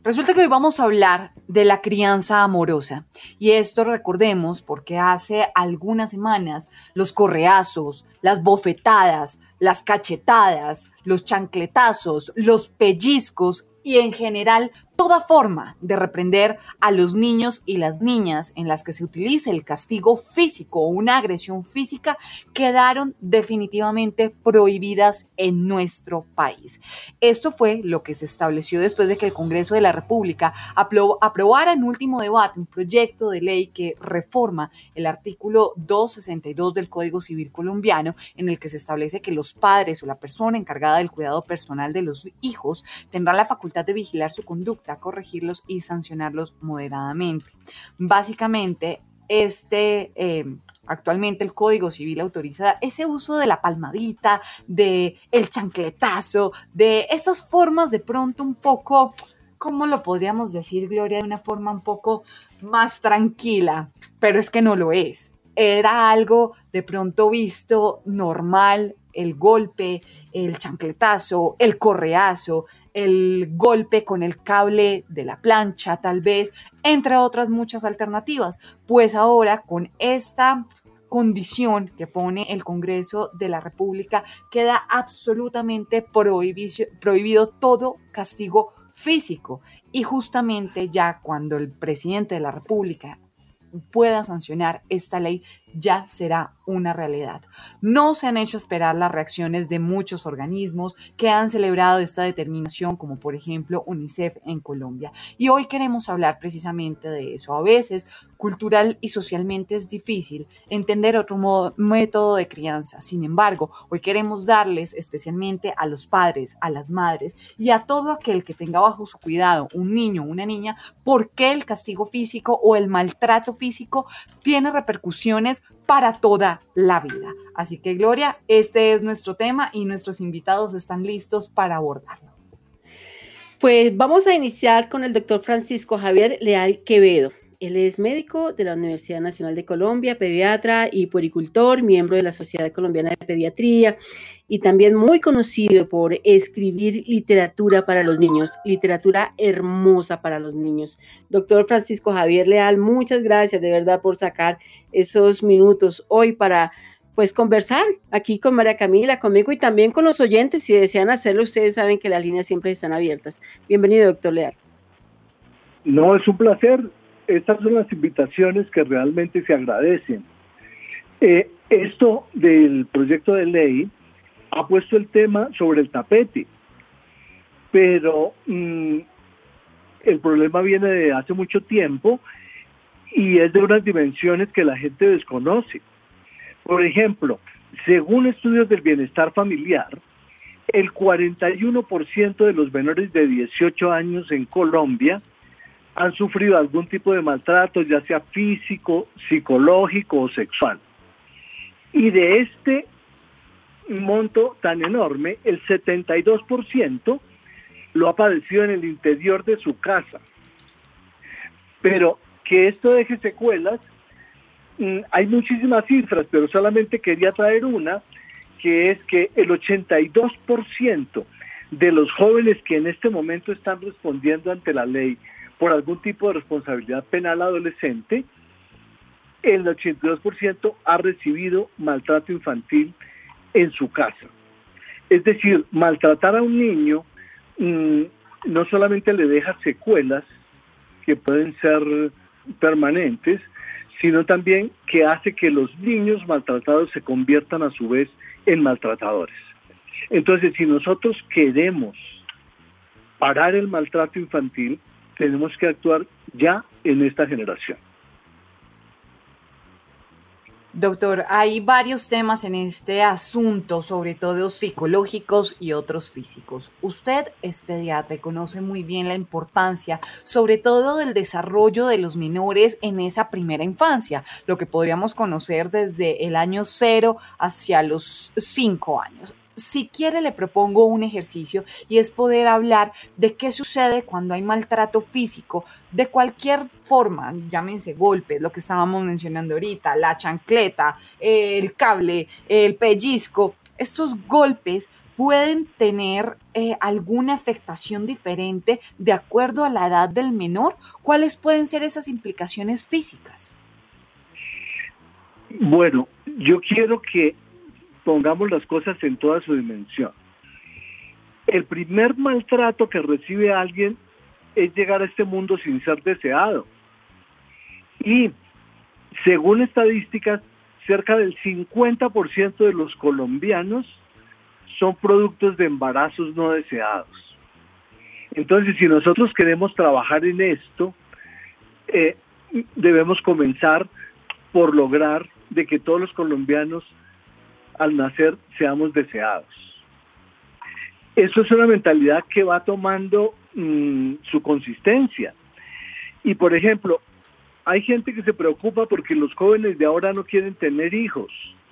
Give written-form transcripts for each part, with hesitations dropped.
Resulta que hoy vamos a hablar de la crianza amorosa y esto recordemos porque hace algunas semanas los correazos, las bofetadas, las cachetadas, los chancletazos, los pellizcos y en general toda forma de reprender a los niños y las niñas en las que se utilice el castigo físico o una agresión física quedaron definitivamente prohibidas en nuestro país. Esto fue lo que se estableció después de que el Congreso de la República aprobara en último debate un proyecto de ley que reforma el artículo 262 del Código Civil colombiano, en el que se establece que los padres o la persona encargada del cuidado personal de los hijos tendrán la facultad de vigilar su conducta, corregirlos y sancionarlos moderadamente. Básicamente, actualmente el Código Civil autoriza ese uso de la palmadita, de el chancletazo, de esas formas de pronto un poco, ¿cómo lo podríamos decir, Gloria? De una forma un poco más tranquila, pero es que no lo es. Era algo de pronto visto normal, el golpe, el chancletazo, el correazo, el golpe con el cable de la plancha, tal vez, entre otras muchas alternativas. Pues ahora con esta condición que pone el Congreso de la República queda absolutamente prohibido todo castigo físico. Y justamente ya cuando el presidente de la República pueda sancionar esta ley, ya será una realidad. No se han hecho esperar las reacciones de muchos organismos que han celebrado esta determinación, como por ejemplo UNICEF en Colombia. Y hoy queremos hablar precisamente de eso. A veces, cultural y socialmente es difícil entender otro método de crianza. Sin embargo, hoy queremos darles especialmente a los padres, a las madres y a todo aquel que tenga bajo su cuidado un niño o una niña, por qué el castigo físico o el maltrato físico tiene repercusiones para toda la vida. Así que, Gloria, este es nuestro tema y nuestros invitados están listos para abordarlo. Pues vamos a iniciar con el doctor Francisco Javier Leal Quevedo. Él es médico de la Universidad Nacional de Colombia, pediatra y puericultor, miembro de la Sociedad Colombiana de Pediatría y también muy conocido por escribir literatura para los niños, literatura hermosa para los niños. Doctor Francisco Javier Leal, muchas gracias de verdad por sacar esos minutos hoy para pues conversar aquí con María Camila, conmigo y también con los oyentes. Si desean hacerlo, ustedes saben que las líneas siempre están abiertas. Bienvenido, doctor Leal. No, es un placer. Estas son las invitaciones que realmente se agradecen. Esto del proyecto de ley ha puesto el tema sobre el tapete, pero el problema viene de hace mucho tiempo y es de unas dimensiones que la gente desconoce. Por ejemplo, según estudios del bienestar familiar, el 41% de los menores de 18 años en Colombia han sufrido algún tipo de maltrato, ya sea físico, psicológico o sexual. Y de este monto tan enorme, el 72% lo ha padecido en el interior de su casa. Pero que esto deje secuelas, hay muchísimas cifras, pero solamente quería traer una, que es que el 82% de los jóvenes que en este momento están respondiendo ante la ley por algún tipo de responsabilidad penal adolescente, el 82% ha recibido maltrato infantil en su casa. Es decir, maltratar a un niño no solamente le deja secuelas que pueden ser permanentes, sino también que hace que los niños maltratados se conviertan a su vez en maltratadores. Entonces, si nosotros queremos parar el maltrato infantil, tenemos que actuar ya en esta generación. Doctor, hay varios temas en este asunto, sobre todo psicológicos y otros físicos. Usted es pediatra y conoce muy bien la importancia, sobre todo del desarrollo de los menores en esa primera infancia, lo que podríamos conocer desde el año 0 hacia los 5 años. Si quiere, le propongo un ejercicio y es poder hablar de qué sucede cuando hay maltrato físico de cualquier forma, llámense golpes, lo que estábamos mencionando ahorita, la chancleta, el cable, el pellizco. Estos golpes pueden tener alguna afectación diferente de acuerdo a la edad del menor. ¿Cuáles pueden ser esas implicaciones físicas? Bueno, yo quiero que pongamos las cosas en toda su dimensión. El primer maltrato que recibe alguien es llegar a este mundo sin ser deseado. Y según estadísticas, cerca del 50% de los colombianos son productos de embarazos no deseados. Entonces, si nosotros queremos trabajar en esto, debemos comenzar por lograr de que todos los colombianos al nacer seamos deseados. Eso es una mentalidad que va tomando su consistencia. Y por ejemplo, hay gente que se preocupa porque los jóvenes de ahora no quieren tener hijos.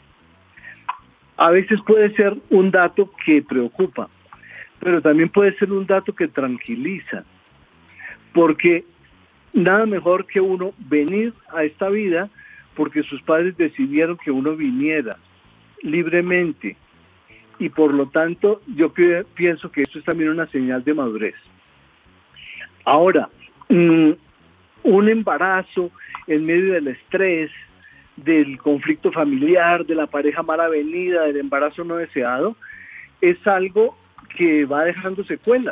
A veces puede ser un dato que preocupa, pero también puede ser un dato que tranquiliza, porque nada mejor que uno venir a esta vida porque sus padres decidieron que uno viniera libremente, y por lo tanto yo pienso que esto es también una señal de madurez. Ahora, un embarazo en medio del estrés, del conflicto familiar, de la pareja mal avenida, del embarazo no deseado, es algo que va dejando secuelas.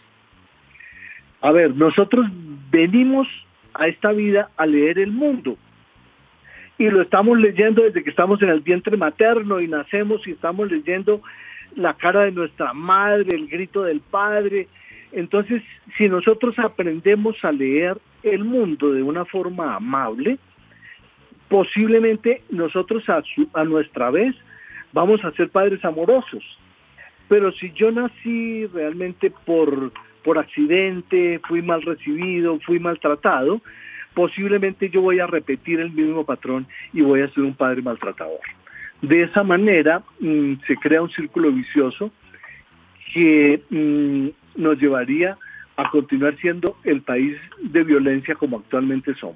A ver, nosotros venimos a esta vida a leer el mundo, y lo estamos leyendo desde que estamos en el vientre materno y nacemos, y estamos leyendo la cara de nuestra madre, el grito del padre. Entonces, si nosotros aprendemos a leer el mundo de una forma amable, posiblemente nosotros a nuestra vez vamos a ser padres amorosos. Pero si yo nací realmente por accidente, fui mal recibido, fui maltratado, posiblemente yo voy a repetir el mismo patrón y voy a ser un padre maltratador. De esa manera se crea un círculo vicioso que nos llevaría a continuar siendo el país de violencia como actualmente somos.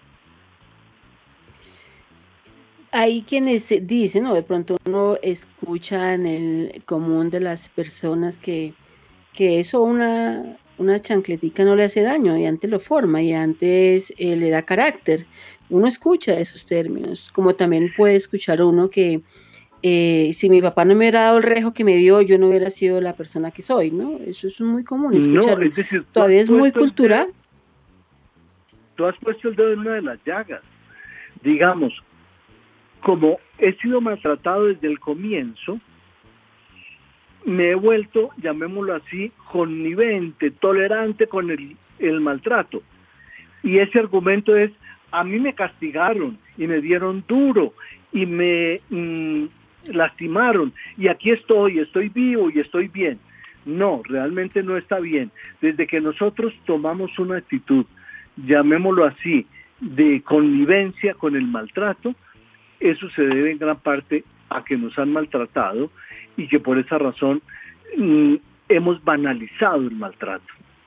Hay quienes dicen, o de pronto uno escucha en el común de las personas que eso una chancletica no le hace daño, y antes lo forma, y antes le da carácter. Uno escucha esos términos, como también puede escuchar uno que si mi papá no me hubiera dado el rejo que me dio, yo no hubiera sido la persona que soy, ¿no? Eso es muy común No, escucharlo. es decir, Todavía es muy cultural. Tú has puesto el dedo en una de las llagas. Digamos, como he sido maltratado desde el comienzo, me he vuelto, llamémoslo así, connivente, tolerante con el maltrato. Y ese argumento es, a mí me castigaron y me dieron duro y me lastimaron, y aquí estoy vivo y estoy bien. No, realmente no está bien. Desde que nosotros tomamos una actitud, llamémoslo así, de connivencia con el maltrato, eso se debe en gran parte a que nos han maltratado y que por esa razón hemos banalizado el maltrato.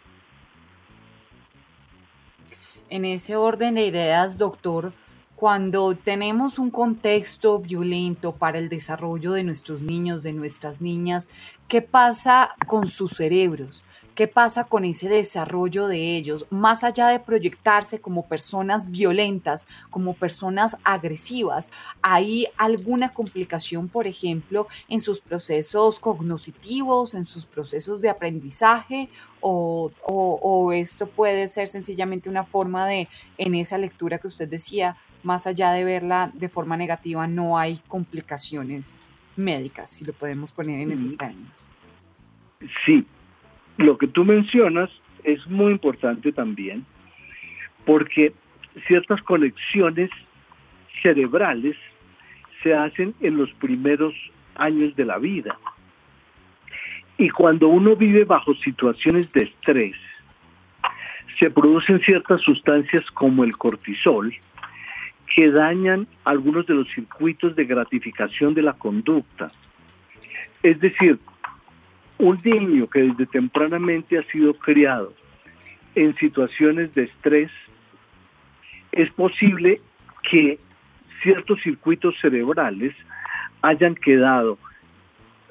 En ese orden de ideas, doctor, cuando tenemos un contexto violento para el desarrollo de nuestros niños, de nuestras niñas, ¿qué pasa con sus cerebros? ¿Qué pasa con ese desarrollo de ellos? Más allá de proyectarse como personas violentas, como personas agresivas, ¿hay alguna complicación, por ejemplo, en sus procesos cognitivos, en sus procesos de aprendizaje? ¿O esto puede ser sencillamente una forma de, en esa lectura que usted decía, más allá de verla de forma negativa, no hay complicaciones médicas, si lo podemos poner en esos términos? Sí, lo que tú mencionas es muy importante también, porque ciertas conexiones cerebrales se hacen en los primeros años de la vida. Y cuando uno vive bajo situaciones de estrés, se producen ciertas sustancias como el cortisol, que dañan algunos de los circuitos de gratificación de la conducta. Es decir, un niño que desde tempranamente ha sido criado en situaciones de estrés, es posible que ciertos circuitos cerebrales hayan quedado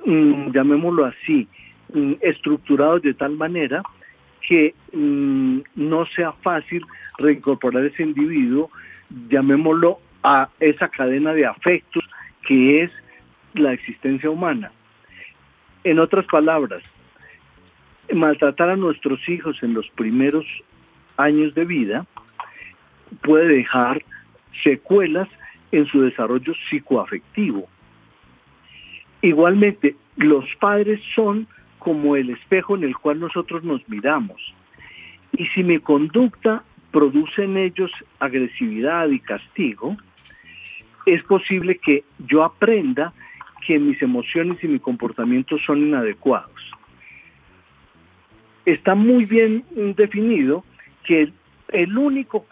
llamémoslo así, estructurados de tal manera que no sea fácil reincorporar ese individuo, llamémoslo, a esa cadena de afectos que es la existencia humana. En otras palabras, maltratar a nuestros hijos en los primeros años de vida puede dejar secuelas en su desarrollo psicoafectivo. Igualmente, los padres son como el espejo en el cual nosotros nos miramos. Y si mi conducta produce en ellos agresividad y castigo, es posible que yo aprenda que mis emociones y mi comportamiento son inadecuados. Está muy bien definido que el único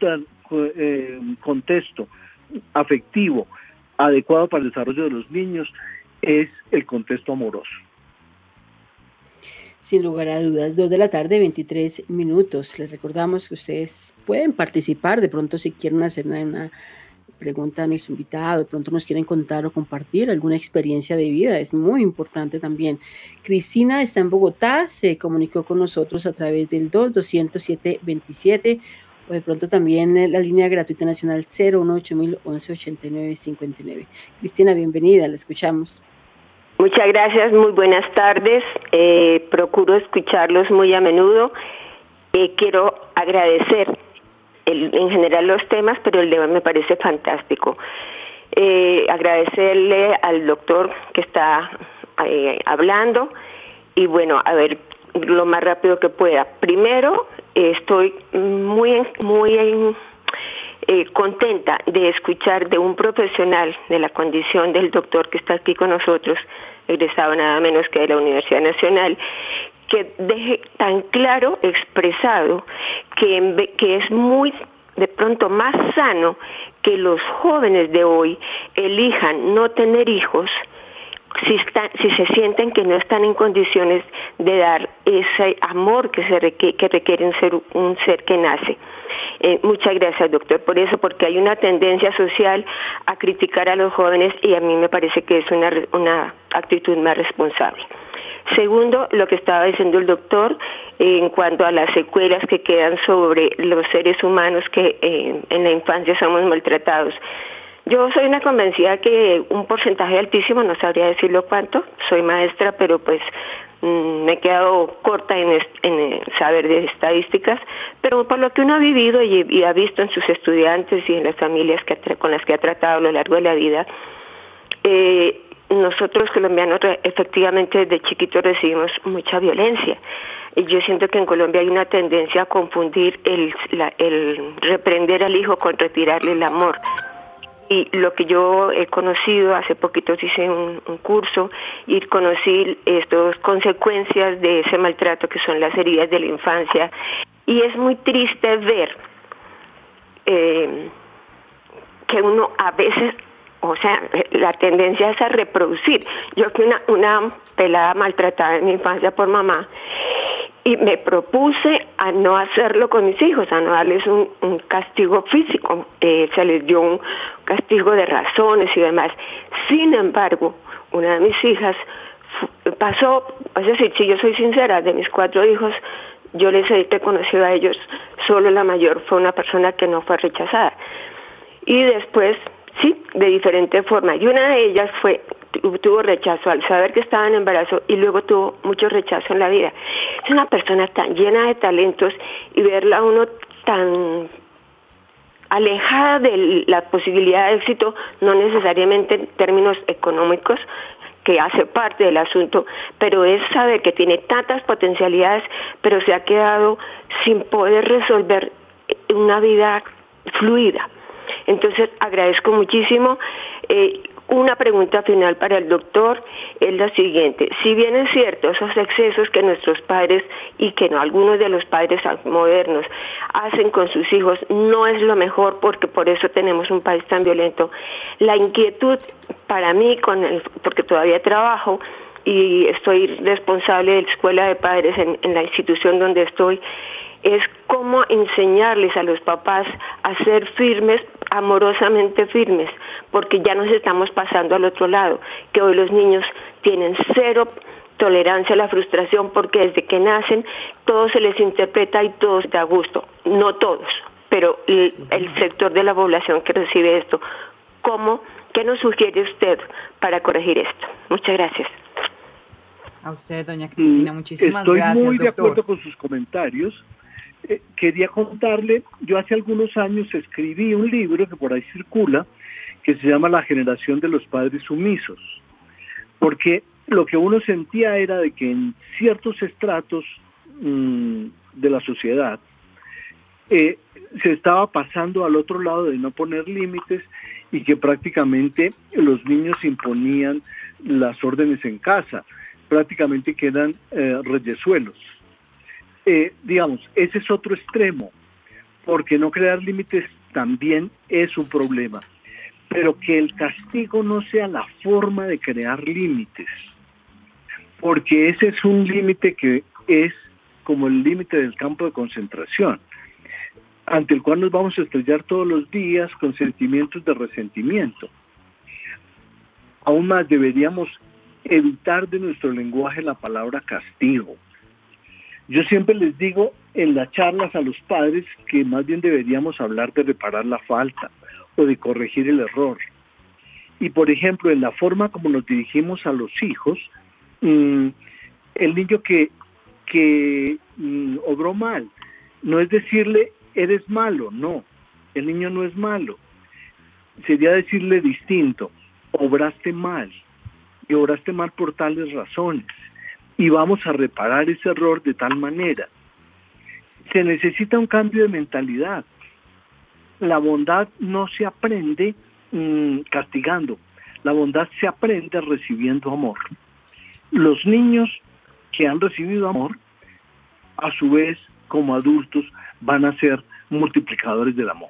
contexto afectivo adecuado para el desarrollo de los niños es el contexto amoroso. Sin lugar a dudas, 2:23 p.m. Les recordamos que ustedes pueden participar, de pronto si quieren hacer una pregunta a nuestro invitado, de pronto nos quieren contar o compartir alguna experiencia de vida, es muy importante también. Cristina está en Bogotá, se comunicó con nosotros a través del 220-727, o de pronto también la línea gratuita nacional 018-1189-59. Cristina, bienvenida, la escuchamos. Muchas gracias, muy buenas tardes. Procuro escucharlos muy a menudo. Quiero agradecer en general los temas, pero el de hoy me parece fantástico. Agradecerle al doctor que está hablando y bueno, a ver lo más rápido que pueda. Primero, estoy muy contenta de escuchar de un profesional de la condición del doctor que está aquí con nosotros, egresado nada menos que de la Universidad Nacional, que deje tan claro expresado que es muy de pronto más sano que los jóvenes de hoy elijan no tener hijos si se sienten que no están en condiciones de dar ese amor que requiere un ser que nace. Muchas gracias, doctor, por eso, porque hay una tendencia social a criticar a los jóvenes y a mí me parece que es una actitud más responsable. Segundo, lo que estaba diciendo el doctor en cuanto a las secuelas que quedan sobre los seres humanos que en la infancia somos maltratados. Yo soy una convencida que un porcentaje altísimo, no sabría decirlo cuánto, soy maestra, pero pues me he quedado corta en saber de estadísticas, pero por lo que uno ha vivido y ha visto en sus estudiantes y en las familias con las que ha tratado a lo largo de la vida, nosotros colombianos efectivamente desde chiquitos recibimos mucha violencia. Y yo siento que en Colombia hay una tendencia a confundir el reprender al hijo con retirarle el amor. Y lo que yo he conocido, hace poquito hice un curso y conocí estas consecuencias de ese maltrato que son las heridas de la infancia. Y es muy triste ver que uno a veces, o sea, la tendencia es a reproducir. Yo fui una pelada maltratada en mi infancia por mamá y me propuse a no hacerlo con mis hijos, a no darles un castigo físico. Se les dio un castigo de razones y demás. Sin embargo, una de mis hijas pasó, es decir, si yo soy sincera, de mis 4 hijos, yo les he reconocido a ellos, solo la mayor fue una persona que no fue rechazada. Y después, sí, de diferente forma. Y una de ellas tuvo rechazo al saber que estaba en embarazo y luego tuvo mucho rechazo en la vida. Es una persona tan llena de talentos y verla a uno tan alejada de la posibilidad de éxito, no necesariamente en términos económicos, que hace parte del asunto, pero es saber que tiene tantas potencialidades, pero se ha quedado sin poder resolver una vida fluida. Entonces agradezco muchísimo. Una pregunta final para el doctor es la siguiente: si bien es cierto esos excesos que nuestros padres y que no algunos de los padres modernos hacen con sus hijos no es lo mejor, porque por eso tenemos un país tan violento, la inquietud para mí porque todavía trabajo y estoy responsable de la escuela de padres en la institución donde estoy, es cómo enseñarles a los papás a ser firmes, amorosamente firmes, porque ya nos estamos pasando al otro lado, que hoy los niños tienen cero tolerancia a la frustración porque desde que nacen todo se les interpreta y todo está a gusto, no todos, pero el sector de la población que recibe esto. ¿Qué nos sugiere usted para corregir esto? Muchas gracias. A usted, doña Cristina, muchísimas gracias, Estoy muy doctor. de acuerdo con sus comentarios. Quería contarle, yo hace algunos años escribí un libro que por ahí circula, que se llama La generación de los padres sumisos, porque lo que uno sentía era de que en ciertos estratos de la sociedad se estaba pasando al otro lado de no poner límites y que prácticamente los niños imponían las órdenes en casa, prácticamente quedan reyesuelos. Digamos, ese es otro extremo, porque no crear límites también es un problema, pero que el castigo no sea la forma de crear límites, porque ese es un límite que es como el límite del campo de concentración, ante el cual nos vamos a estrellar todos los días con sentimientos de resentimiento. Aún más deberíamos evitar de nuestro lenguaje la palabra castigo. Yo siempre les digo en las charlas a los padres que más bien deberíamos hablar de reparar la falta o de corregir el error. Y por ejemplo, en la forma como nos dirigimos a los hijos, el niño que obró mal, no es decirle eres malo, no, el niño no es malo. Sería decirle distinto, obraste mal, y obraste mal por tales razones, y vamos a reparar ese error de tal manera. Se necesita un cambio de mentalidad. La bondad no se aprende castigando, la bondad se aprende recibiendo amor. Los niños que han recibido amor, a su vez, como adultos, van a ser multiplicadores del amor.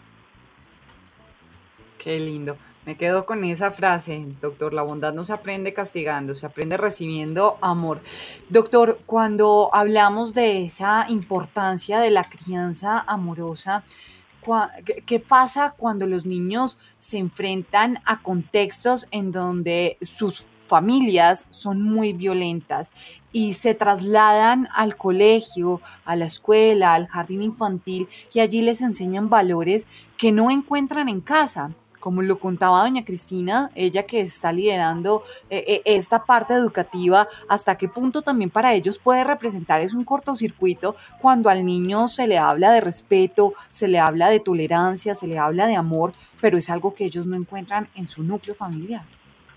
Qué lindo. Me quedo con esa frase, doctor. La bondad no se aprende castigando, se aprende recibiendo amor. Doctor, cuando hablamos de esa importancia de la crianza amorosa, ¿qué pasa cuando los niños se enfrentan a contextos en donde sus familias son muy violentas y se trasladan al colegio, a la escuela, al jardín infantil y allí les enseñan valores que no encuentran en casa? Como lo contaba doña Cristina, ella que está liderando esta parte educativa, ¿hasta qué punto también para ellos puede representar es un cortocircuito cuando al niño se le habla de respeto, se le habla de tolerancia, se le habla de amor, pero es algo que ellos no encuentran en su núcleo familiar?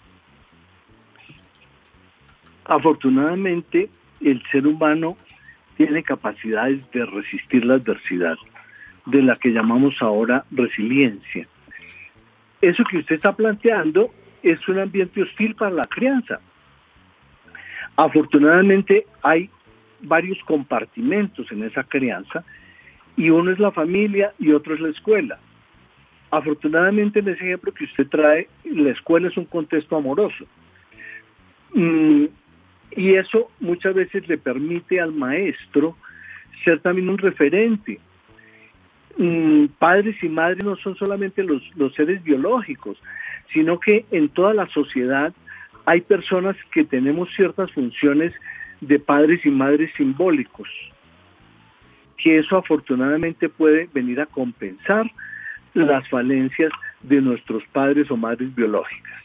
Afortunadamente, el ser humano tiene capacidades de resistir la adversidad, de la que llamamos ahora resiliencia. Eso que usted está planteando es un ambiente hostil para la crianza. Afortunadamente hay varios compartimentos en esa crianza y uno es la familia y otro es la escuela. Afortunadamente en ese ejemplo que usted trae, la escuela es un contexto amoroso. Y eso muchas veces le permite al maestro ser también un referente. Padres y madres no son solamente los seres biológicos, sino que en toda la sociedad hay personas que tenemos ciertas funciones de padres y madres simbólicos, que eso afortunadamente puede venir a compensar las falencias de nuestros padres o madres biológicas.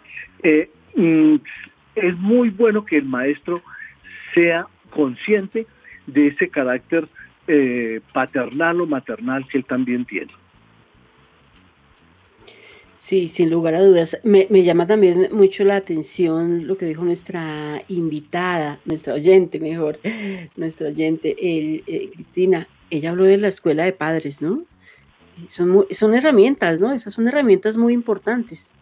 Es muy bueno que el maestro sea consciente de ese carácter paternal o maternal que él también tiene. Sí, sin lugar a dudas. Me llama también mucho la atención lo que dijo nuestra invitada, nuestra oyente, Cristina. Ella habló de la escuela de padres, ¿no? Son herramientas, ¿no? Esas son herramientas muy importantes.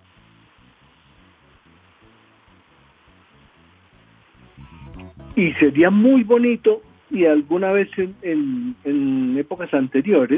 Y sería muy bonito, y alguna vez en épocas anteriores,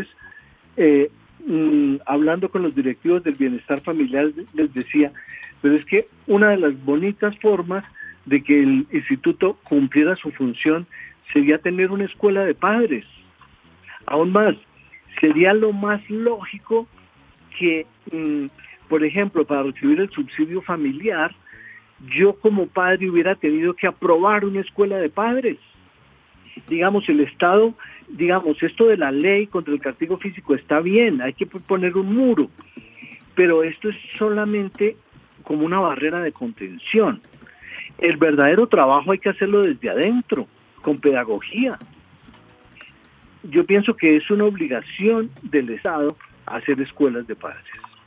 hablando con los directivos del bienestar familiar, les decía, pero es que una de las bonitas formas de que el instituto cumpliera su función sería tener una escuela de padres. Aún más, sería lo más lógico que Por ejemplo, para recibir el subsidio familiar, yo como padre hubiera tenido que aprobar una escuela de padres. Digamos, el Estado, digamos, esto de la ley contra el castigo físico está bien, hay que poner un muro, pero esto es solamente como una barrera de contención. El verdadero trabajo hay que hacerlo desde adentro, con pedagogía. Yo pienso que es una obligación del Estado hacer escuelas de padres.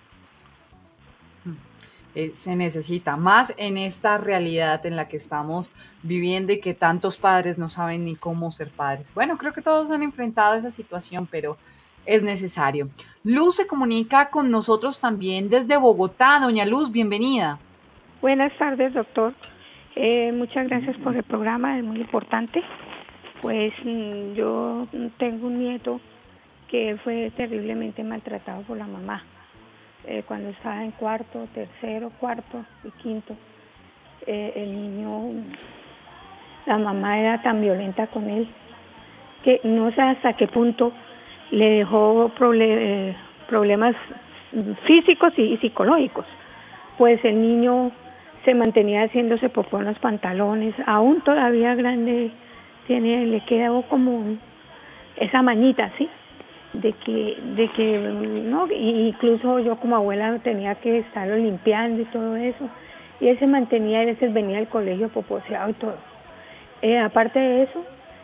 Se necesita más en esta realidad en la que estamos viviendo y que tantos padres no saben ni cómo ser padres. Bueno, creo que todos han enfrentado esa situación, pero es necesario. Luz se comunica con nosotros también desde Bogotá. Doña Luz, bienvenida. Buenas tardes, doctor. Muchas gracias por el programa, es muy importante. Pues yo tengo un nieto que fue terriblemente maltratado por la mamá. Cuando estaba en cuarto, tercero, cuarto y quinto, el niño, la mamá era tan violenta con él que no sé hasta qué punto le dejó problemas físicos y psicológicos. Pues el niño se mantenía haciéndose popó en los pantalones, aún todavía grande, le quedó como esa mañita, ¿sí? de que no, incluso yo como abuela tenía que estarlo limpiando y todo eso, y él se mantenía, a veces venía al colegio poposeado y todo. Aparte de eso,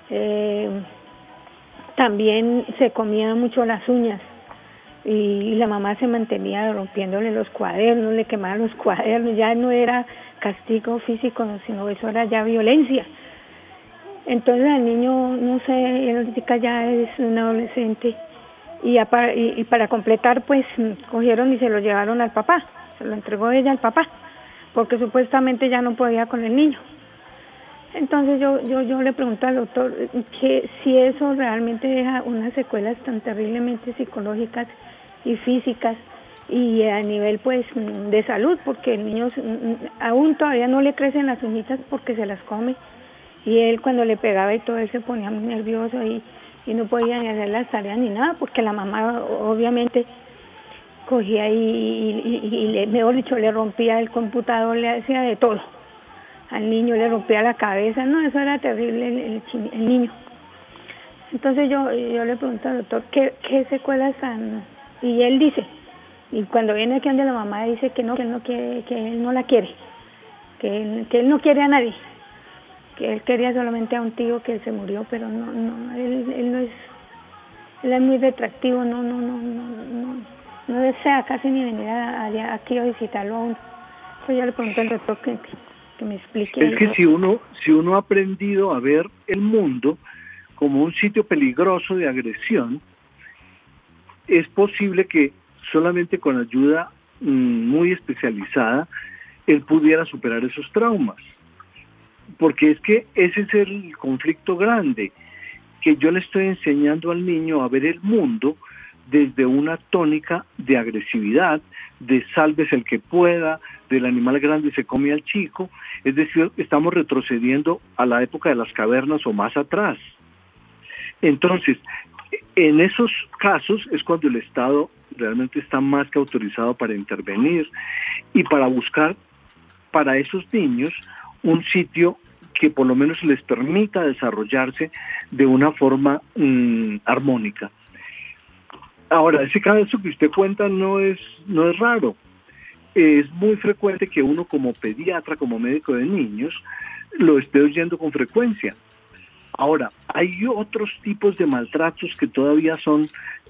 también se comía mucho las uñas, y la mamá se mantenía rompiéndole los cuadernos, le quemaba los cuadernos, ya no era castigo físico, sino eso era ya violencia. Entonces el niño, no sé, él ahorita ya es un adolescente, y para completar, pues cogieron y se lo llevaron al papá, se lo entregó ella al papá, porque supuestamente ya no podía con el niño. Entonces yo le pregunto al doctor que si eso realmente deja unas secuelas tan terriblemente psicológicas y físicas y a nivel pues de salud, porque el niño aún todavía no le crecen las uñitas porque se las come, y él cuando le pegaba y todo, él se ponía muy nervioso y no podía ni hacer las tareas ni nada, porque la mamá obviamente cogía y mejor dicho, le rompía el computador, le hacía de todo. Al niño le rompía la cabeza, no, eso era terrible el niño. Entonces yo le pregunto al doctor, ¿qué secuelas han? Y él dice, y cuando viene aquí donde la mamá dice que no, que él no quiere, que él no la quiere, que él no quiere a nadie, que él quería solamente a un tío que se murió, pero él no es, él es muy retractivo, no desea casi ni venir aquí a visitarlo a uno. Pues yo le pregunto al doctor que me explique. Es que si uno ha aprendido a ver el mundo como un sitio peligroso de agresión, es posible que solamente con ayuda muy especializada él pudiera superar esos traumas. Porque es que ese es el conflicto grande, que yo le estoy enseñando al niño a ver el mundo desde una tónica de agresividad, de sálvese el que pueda, del animal grande se come al chico. Es decir, estamos retrocediendo a la época de las cavernas o más atrás. Entonces, en esos casos es cuando el Estado realmente está más que autorizado para intervenir y para buscar para esos niños un sitio que por lo menos les permita desarrollarse de una forma armónica. Ahora, ese caso que usted cuenta no es raro. Es muy frecuente que uno como pediatra, como médico de niños, lo esté oyendo con frecuencia. Ahora, hay otros tipos de maltratos que todavía son,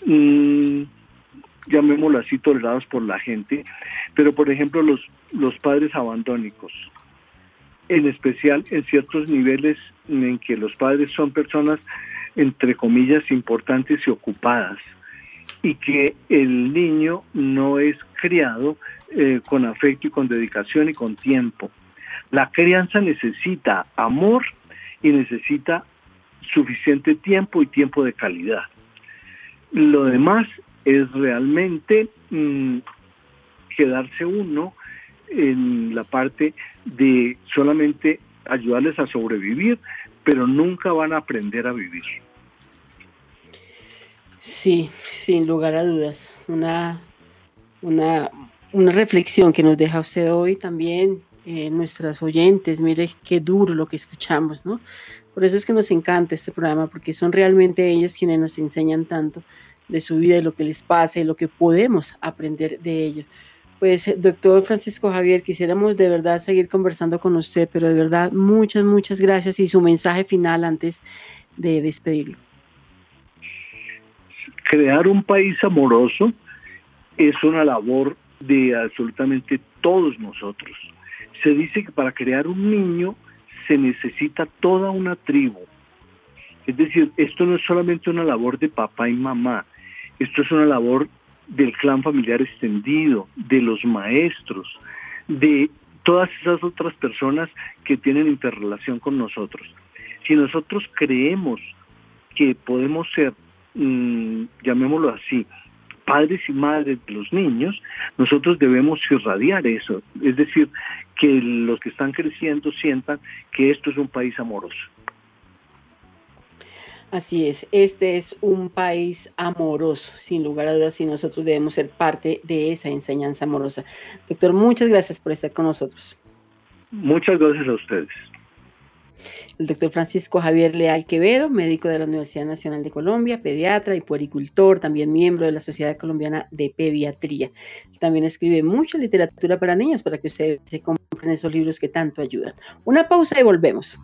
llamémoslo así, tolerados por la gente, pero por ejemplo los padres abandónicos, en especial en ciertos niveles en que los padres son personas, entre comillas, importantes y ocupadas, y que el niño no es criado con afecto y con dedicación y con tiempo. La crianza necesita amor y necesita suficiente tiempo y tiempo de calidad. Lo demás es realmente quedarse uno en la parte de solamente ayudarles a sobrevivir, pero nunca van a aprender a vivir. Sí, sin lugar a dudas, una una reflexión que nos deja usted hoy también, nuestras oyentes. Mire qué duro lo que escuchamos, ¿no? Por eso es que nos encanta este programa, porque son realmente ellos quienes nos enseñan tanto de su vida, de lo que les pasa y lo que podemos aprender de ellos. Pues, doctor Francisco Javier, quisiéramos de verdad seguir conversando con usted, pero de verdad muchas, muchas gracias, y su mensaje final antes de despedirlo. Crear un país amoroso es una labor de absolutamente todos nosotros. Se dice que para crear un niño se necesita toda una tribu. Es decir, esto no es solamente una labor de papá y mamá, esto es una labor del clan familiar extendido, de los maestros, de todas esas otras personas que tienen interrelación con nosotros. Si nosotros creemos que podemos ser, llamémoslo así, padres y madres de los niños, nosotros debemos irradiar eso, es decir, que los que están creciendo sientan que esto es un país amoroso. Así es, este es un país amoroso, sin lugar a dudas, y nosotros debemos ser parte de esa enseñanza amorosa. Doctor, muchas gracias por estar con nosotros. Muchas gracias a ustedes. El doctor Francisco Javier Leal Quevedo, médico de la Universidad Nacional de Colombia, pediatra y puericultor, también miembro de la Sociedad Colombiana de Pediatría. También escribe mucha literatura para niños, para que ustedes se compren esos libros que tanto ayudan. Una pausa y volvemos.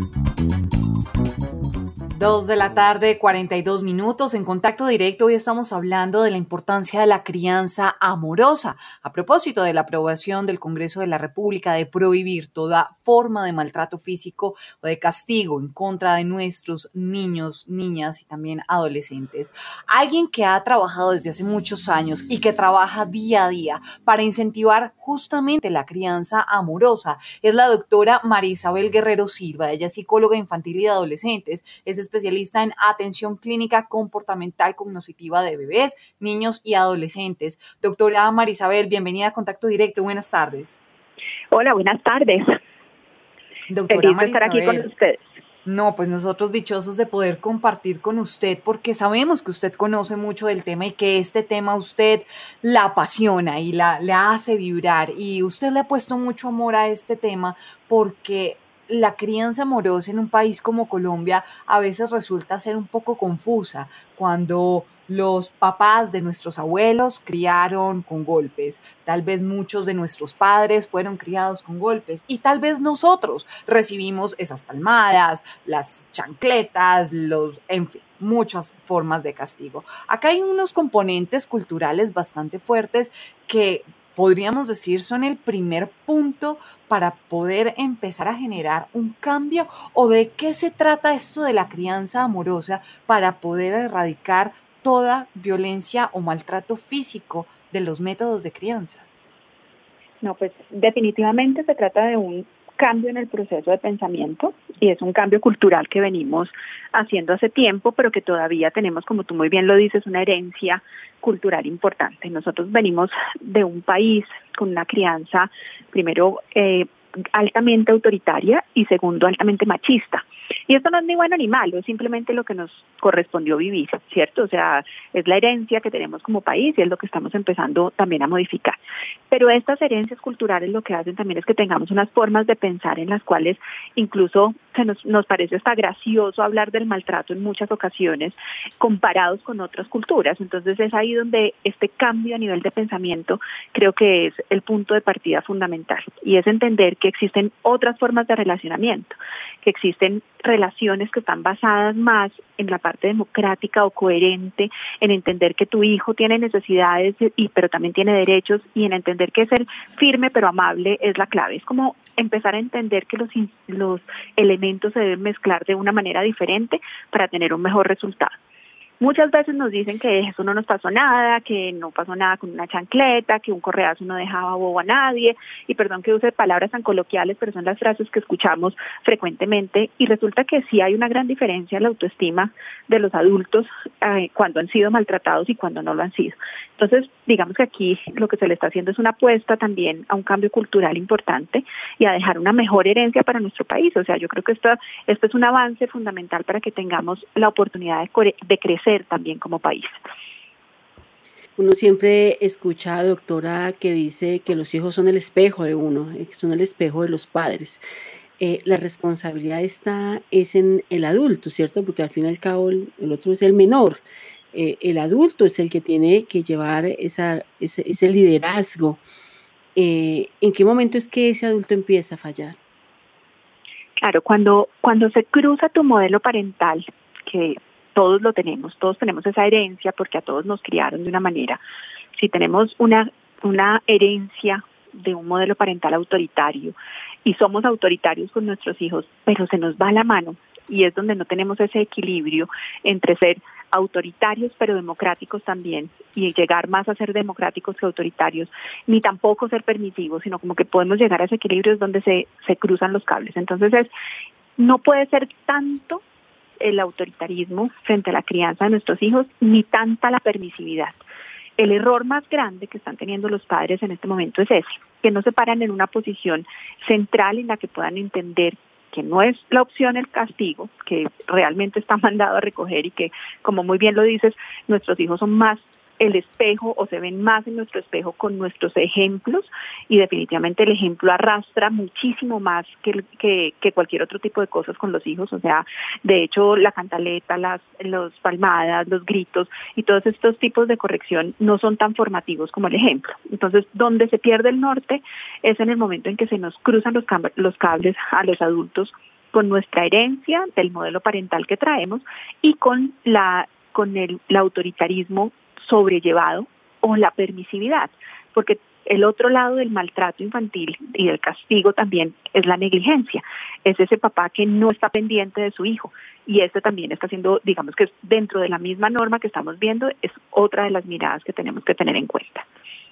2 de la tarde, 42 minutos. En Contacto Directo hoy estamos hablando de la importancia de la crianza amorosa. A propósito de la aprobación del Congreso de la República de prohibir toda forma de maltrato físico o de castigo en contra de nuestros niños, niñas y también adolescentes. Alguien que ha trabajado desde hace muchos años y que trabaja día a día para incentivar justamente la crianza amorosa es la doctora María Isabel Guerrero Silva. Ella es psicóloga infantil y de adolescentes, es especialista en atención clínica comportamental cognitiva de bebés, niños y adolescentes. Doctora María Isabel, bienvenida a Contacto Directo. Buenas tardes. Hola, buenas tardes. Doctora Feliz de María estar aquí Isabel. con ustedes. No, pues nosotros dichosos de poder compartir con usted, porque sabemos que usted conoce mucho del tema y que este tema a usted la apasiona y la hace vibrar, y usted le ha puesto mucho amor a este tema porque la crianza amorosa en un país como Colombia a veces resulta ser un poco confusa cuando los papás de nuestros abuelos criaron con golpes, tal vez muchos de nuestros padres fueron criados con golpes y tal vez nosotros recibimos esas palmadas, las chancletas, en fin, muchas formas de castigo. Acá hay unos componentes culturales bastante fuertes que podríamos decir son el primer punto para poder empezar a generar un cambio. ¿O de qué se trata esto de la crianza amorosa para poder erradicar toda violencia o maltrato físico de los métodos de crianza? No, pues definitivamente se trata de un cambio en el proceso de pensamiento, y es un cambio cultural que venimos haciendo hace tiempo, pero que todavía tenemos, como tú muy bien lo dices, una herencia cultural importante. Nosotros venimos de un país con una crianza, primero, altamente autoritaria, y segundo, altamente machista. Y esto no es ni bueno ni malo, es simplemente lo que nos correspondió vivir, ¿cierto? O sea, es la herencia que tenemos como país y es lo que estamos empezando también a modificar. Pero estas herencias culturales lo que hacen también es que tengamos unas formas de pensar en las cuales incluso nos parece hasta gracioso hablar del maltrato en muchas ocasiones comparados con otras culturas. Entonces es ahí donde este cambio a nivel de pensamiento creo que es el punto de partida fundamental, y es entender que existen otras formas de relacionamiento, que existen relaciones que están basadas más en la parte democrática o coherente, en entender que tu hijo tiene necesidades pero también tiene derechos, y en entender que ser firme pero amable es la clave. Es como empezar a entender que los elementos se deben mezclar de una manera diferente para tener un mejor resultado. Muchas veces nos dicen que eso no nos pasó nada, que no pasó nada con una chancleta, que un correazo no dejaba bobo a nadie, y perdón que use palabras tan coloquiales, pero son las frases que escuchamos frecuentemente, y resulta que sí hay una gran diferencia en la autoestima de los adultos cuando han sido maltratados y cuando no lo han sido. Entonces, digamos que aquí lo que se le está haciendo es una apuesta también a un cambio cultural importante y a dejar una mejor herencia para nuestro país. O sea, yo creo que esto es un avance fundamental para que tengamos la oportunidad de crecer también como país. Uno siempre escucha, doctora, que dice que los hijos son el espejo de uno, que son el espejo de los padres. La responsabilidad es en el adulto, ¿cierto? Porque al fin y al cabo el otro es el menor. El adulto es el que tiene que llevar ese liderazgo. ¿En qué momento es que ese adulto empieza a fallar? Claro, cuando se cruza tu modelo parental, que todos tenemos esa herencia porque a todos nos criaron de una manera. Si tenemos una herencia de un modelo parental autoritario y somos autoritarios con nuestros hijos, pero se nos va la mano y es donde no tenemos ese equilibrio entre ser autoritarios pero democráticos también y llegar más a ser democráticos que autoritarios, ni tampoco ser permisivos, sino como que podemos llegar a ese equilibrio es donde se cruzan los cables. Entonces no puede ser tanto el autoritarismo frente a la crianza de nuestros hijos, ni tanta la permisividad. El error más grande que están teniendo los padres en este momento es ese, que no se paran en una posición central en la que puedan entender que no es la opción el castigo, que realmente está mandado a recoger y que, como muy bien lo dices, nuestros hijos son más el espejo o se ven más en nuestro espejo con nuestros ejemplos y definitivamente el ejemplo arrastra muchísimo más que cualquier otro tipo de cosas con los hijos. O sea, de hecho la cantaleta, las palmadas, los gritos y todos estos tipos de corrección no son tan formativos como el ejemplo. Entonces, donde se pierde el norte es en el momento en que se nos cruzan los cables a los adultos con nuestra herencia del modelo parental que traemos y con el autoritarismo sobrellevado o la permisividad, porque el otro lado del maltrato infantil y del castigo también es la negligencia, es ese papá que no está pendiente de su hijo y este también está haciendo, digamos que dentro de la misma norma que estamos viendo, es otra de las miradas que tenemos que tener en cuenta.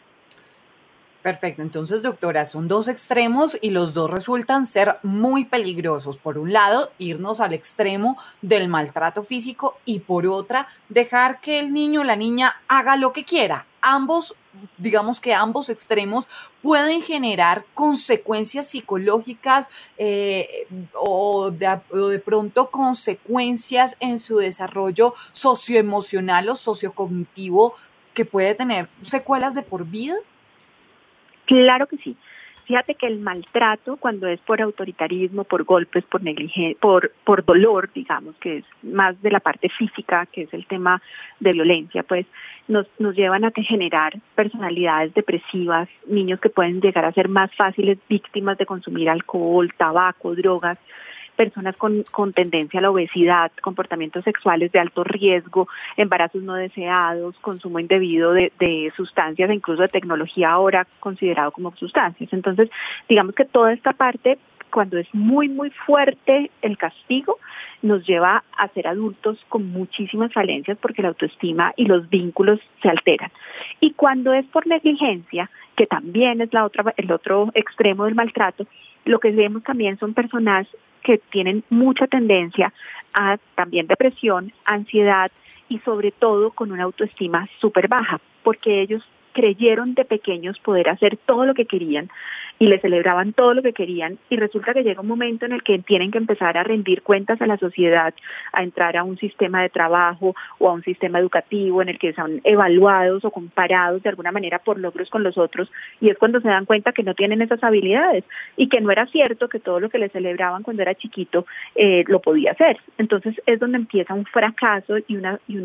Perfecto, entonces doctora, son dos extremos y los dos resultan ser muy peligrosos. Por un lado, irnos al extremo del maltrato físico y por otra, dejar que el niño o la niña haga lo que quiera. Digamos que ambos extremos pueden generar consecuencias psicológicas o de pronto consecuencias en su desarrollo socioemocional o sociocognitivo que puede tener secuelas de por vida. Claro que sí. Fíjate que el maltrato, cuando es por autoritarismo, por golpes, por negligencia, por dolor, digamos, que es más de la parte física, que es el tema de violencia, pues nos llevan a generar personalidades depresivas, niños que pueden llegar a ser más fáciles víctimas de consumir alcohol, tabaco, drogas, personas con tendencia a la obesidad, comportamientos sexuales de alto riesgo, embarazos no deseados, consumo indebido de sustancias e incluso de tecnología ahora considerado como sustancias. Entonces, digamos que toda esta parte, cuando es muy, muy fuerte el castigo, nos lleva a ser adultos con muchísimas falencias porque la autoestima y los vínculos se alteran. Y cuando es por negligencia, que también es el otro extremo del maltrato, lo que vemos también son personas que tienen mucha tendencia a también depresión, ansiedad y sobre todo con una autoestima súper baja, porque ellos creyeron de pequeños poder hacer todo lo que querían y le celebraban todo lo que querían y resulta que llega un momento en el que tienen que empezar a rendir cuentas a la sociedad, a entrar a un sistema de trabajo o a un sistema educativo en el que son evaluados o comparados de alguna manera por logros con los otros y es cuando se dan cuenta que no tienen esas habilidades y que no era cierto que todo lo que le celebraban cuando era chiquito lo podía hacer. Entonces es donde empieza un fracaso y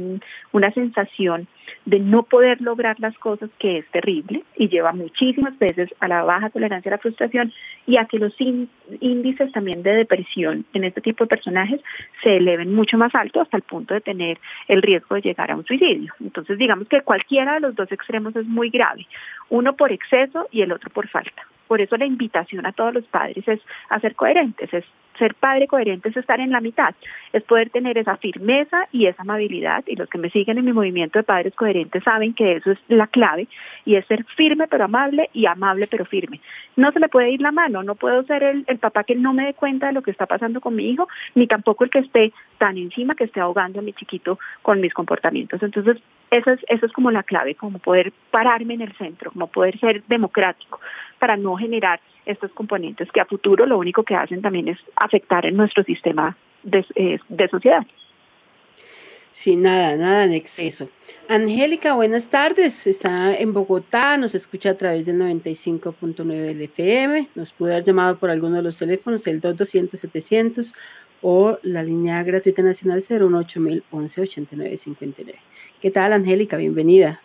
una sensación de no poder lograr las cosas que es terrible y lleva muchísimas veces a la baja tolerancia a la frustración y a que los índices también de depresión en este tipo de personajes se eleven mucho más alto hasta el punto de tener el riesgo de llegar a un suicidio. Entonces digamos que cualquiera de los dos extremos es muy grave, uno por exceso y el otro por falta. Por eso la invitación a todos los padres es a ser coherentes, es ser padre coherente, es estar en la mitad, es poder tener esa firmeza y esa amabilidad, y los que me siguen en mi movimiento de padres coherentes saben que eso es la clave, y es ser firme pero amable y amable pero firme. No se me puede ir la mano, no puedo ser el papá que no me dé cuenta de lo que está pasando con mi hijo, ni tampoco el que esté tan encima que esté ahogando a mi chiquito con mis comportamientos. Entonces, eso es como la clave, como poder pararme en el centro, como poder ser democrático, para no generar estos componentes que a futuro lo único que hacen también es afectar en nuestro sistema de sociedad. Sí, nada en exceso. Angélica, buenas tardes. Está en Bogotá, nos escucha a través del 95.9 del FM. Nos puede haber llamado por alguno de los teléfonos, el 220-700 o la línea gratuita nacional 018-011-8959. ¿Qué tal, Angélica? Bienvenida.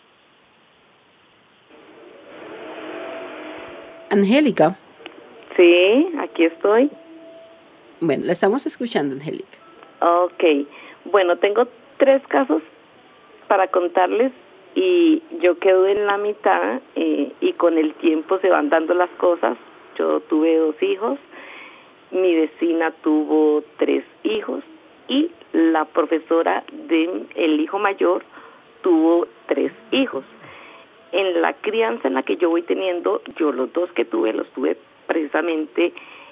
Angélica. Sí, aquí estoy. Bueno, la estamos escuchando, Angélica. Ok. Bueno, tengo 3 casos para contarles y yo quedo en la mitad y con el tiempo se van dando las cosas. Yo tuve 2 hijos, mi vecina tuvo 3 hijos y la profesora del hijo mayor tuvo 3 hijos. En la crianza en la que yo voy teniendo, yo los 2 que tuve, los tuve precisamente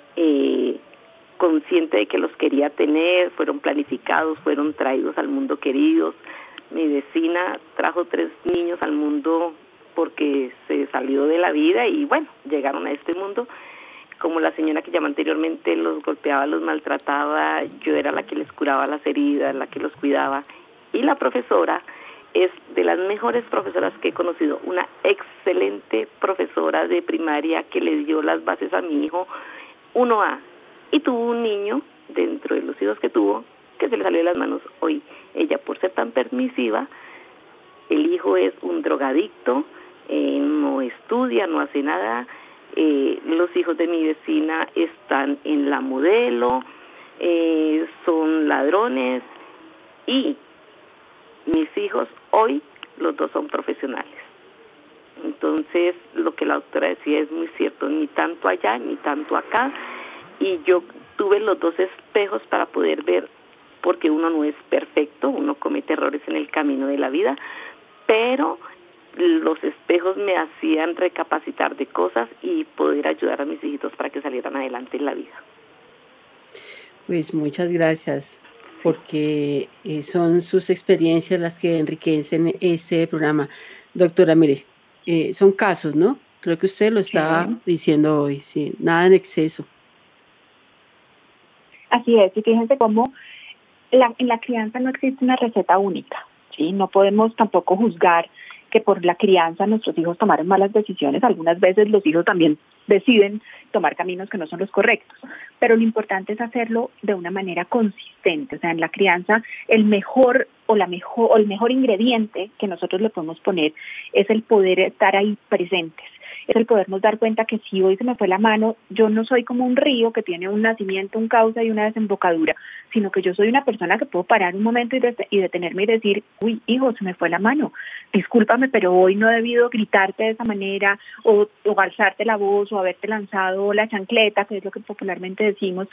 consciente de que los quería tener, fueron planificados, fueron traídos al mundo queridos. Mi vecina trajo 3 niños al mundo porque se salió de la vida y bueno, llegaron a este mundo. Como la señora que llamó anteriormente los golpeaba, los maltrataba, yo era la que les curaba las heridas, la que los cuidaba. Y la profesora es de las mejores profesoras que he conocido, una excelente profesora de primaria que le dio las bases a mi hijo 1A. Y tuvo un niño, dentro de los hijos que tuvo, que se le salió de las manos. Hoy, ella por ser tan permisiva, el hijo es un drogadicto, no estudia, no hace nada. Los hijos de mi vecina están en la modelo, son ladrones y mis hijos hoy, los 2 son profesionales. Entonces, lo que la doctora decía es muy cierto, ni tanto allá, ni tanto acá. Y yo tuve los 2 espejos para poder ver, porque uno no es perfecto, uno comete errores en el camino de la vida, pero los espejos me hacían recapacitar de cosas y poder ayudar a mis hijitos para que salieran adelante en la vida. Pues muchas gracias, porque son sus experiencias las que enriquecen este programa. Doctora, mire, son casos, ¿no? Creo que usted lo estaba diciendo hoy, sí, nada en exceso. Así es, y fíjense cómo en la crianza no existe una receta única, ¿sí? No podemos tampoco juzgar que por la crianza nuestros hijos tomaron malas decisiones. Algunas veces los hijos también deciden tomar caminos que no son los correctos, pero lo importante es hacerlo de una manera consistente. O sea, en la crianza el mejor ingrediente que nosotros le podemos poner es el poder estar ahí presentes. Es el podernos dar cuenta que si hoy se me fue la mano, yo no soy como un río que tiene un nacimiento, un cauce y una desembocadura, sino que yo soy una persona que puedo parar un momento y detenerme y decir, uy, hijo, se me fue la mano, discúlpame, pero hoy no he debido gritarte de esa manera o alzarte la voz o haberte lanzado la chancleta, que es lo que popularmente decimos,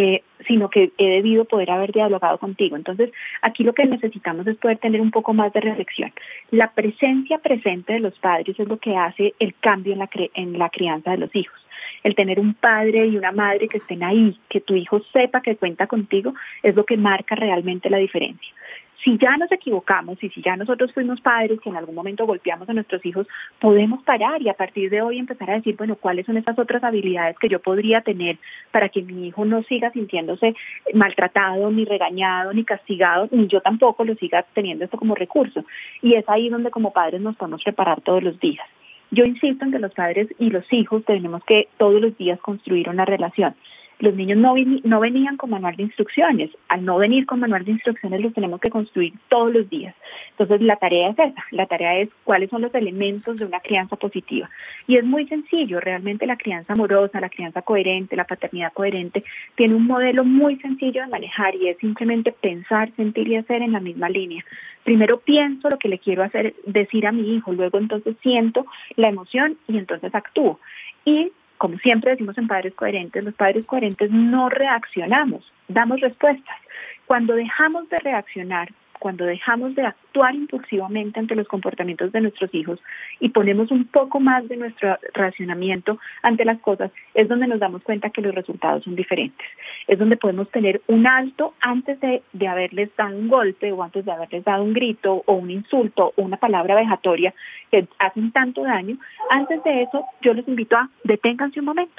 sino que he debido poder haber dialogado contigo. Entonces, aquí lo que necesitamos es poder tener un poco más de reflexión. La presencia presente de los padres es lo que hace el cambio en la crianza de los hijos. El tener un padre y una madre que estén ahí, que tu hijo sepa que cuenta contigo, es lo que marca realmente la diferencia. Si ya nos equivocamos y si ya nosotros fuimos padres que en algún momento golpeamos a nuestros hijos, podemos parar y a partir de hoy empezar a decir, bueno, ¿cuáles son esas otras habilidades que yo podría tener para que mi hijo no siga sintiéndose maltratado, ni regañado, ni castigado, ni yo tampoco lo siga teniendo esto como recurso? Y es ahí donde como padres nos podemos preparar todos los días. Yo insisto en que los padres y los hijos tenemos que todos los días construir una relación. Los niños no venían con manual de instrucciones. Al no venir con manual de instrucciones los tenemos que construir todos los días. Entonces la tarea es esa. La tarea es cuáles son los elementos de una crianza positiva. Y es muy sencillo. Realmente la crianza amorosa, la crianza coherente, la paternidad coherente tiene un modelo muy sencillo de manejar y es simplemente pensar, sentir y hacer en la misma línea. Primero pienso lo que le quiero decir a mi hijo, luego entonces siento la emoción y entonces actúo. Y como siempre decimos en Padres Coherentes, los padres coherentes no reaccionamos, damos respuestas. Cuando dejamos de reaccionar, cuando dejamos de actuar impulsivamente ante los comportamientos de nuestros hijos y ponemos un poco más de nuestro racionamiento ante las cosas, es donde nos damos cuenta que los resultados son diferentes. Es donde podemos tener un alto antes de haberles dado un golpe o antes de haberles dado un grito o un insulto o una palabra vejatoria que hacen tanto daño. Antes de eso, yo les invito a deténganse un momento.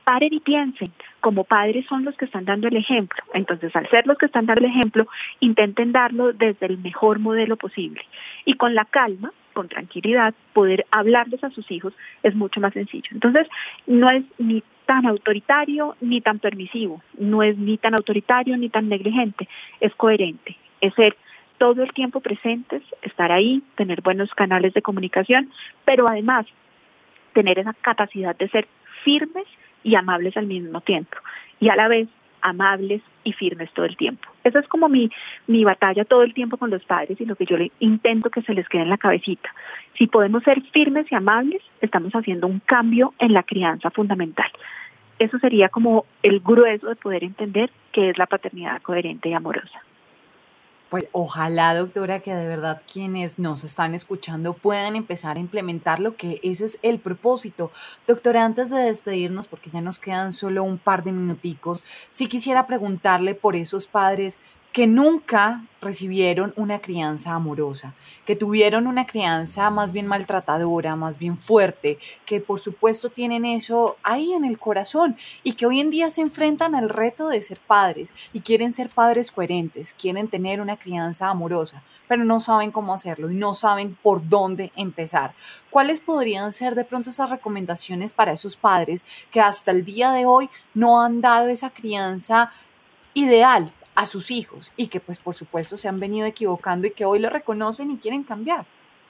paren y piensen, como padres son los que están dando el ejemplo. Entonces, al ser los que están dando el ejemplo, intenten darlo desde el mejor modelo posible. Y con la calma, con tranquilidad, poder hablarles a sus hijos es mucho más sencillo. Entonces, no es ni tan autoritario ni tan permisivo, no es ni tan autoritario ni tan negligente, es coherente, es ser todo el tiempo presentes, estar ahí, tener buenos canales de comunicación, pero además tener esa capacidad de ser firmes y amables al mismo tiempo, y a la vez amables y firmes todo el tiempo. Esa es como mi batalla todo el tiempo con los padres y lo que yo intento que se les quede en la cabecita. Si podemos ser firmes y amables, estamos haciendo un cambio en la crianza fundamental. Eso sería como el grueso de poder entender qué es la paternidad coherente y amorosa. Pues ojalá, doctora, que de verdad quienes nos están escuchando puedan empezar a implementar lo que ese es el propósito. Doctora, antes de despedirnos, porque ya nos quedan solo un par de minuticos, sí quisiera preguntarle por esos padres que nunca recibieron una crianza amorosa, que tuvieron una crianza más bien maltratadora, más bien fuerte, que por supuesto tienen eso ahí en el corazón y que hoy en día se enfrentan al reto de ser padres y quieren ser padres coherentes, quieren tener una crianza amorosa, pero no saben cómo hacerlo y no saben por dónde empezar. ¿Cuáles podrían ser de pronto esas recomendaciones para esos padres que hasta el día de hoy no han dado esa crianza ideal a sus hijos y que pues por supuesto se han venido equivocando y que hoy lo reconocen y quieren cambiar?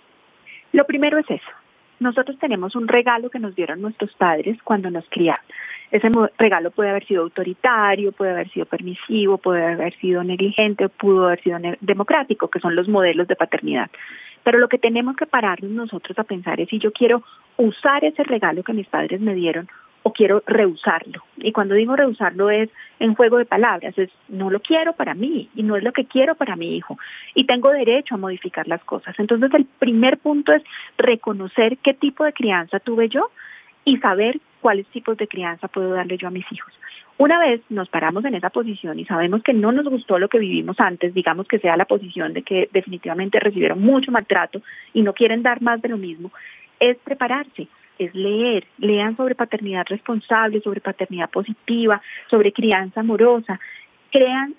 Lo primero es eso. Nosotros tenemos un regalo que nos dieron nuestros padres cuando nos criaron. Ese regalo puede haber sido autoritario, puede haber sido permisivo, puede haber sido negligente, pudo haber sido democrático, que son los modelos de paternidad. Pero lo que tenemos que pararnos nosotros a pensar es si yo quiero usar ese regalo que mis padres me dieron o quiero rehusarlo. Y cuando digo rehusarlo es en juego de palabras, es no lo quiero para mí y no es lo que quiero para mi hijo. Y tengo derecho a modificar las cosas. Entonces el primer punto es reconocer qué tipo de crianza tuve yo y saber cuáles tipos de crianza puedo darle yo a mis hijos. Una vez nos paramos en esa posición y sabemos que no nos gustó lo que vivimos antes, digamos que sea la posición de que definitivamente recibieron mucho maltrato y no quieren dar más de lo mismo, es prepararse. Es leer, lean sobre paternidad responsable, sobre paternidad positiva, sobre crianza amorosa. Créanme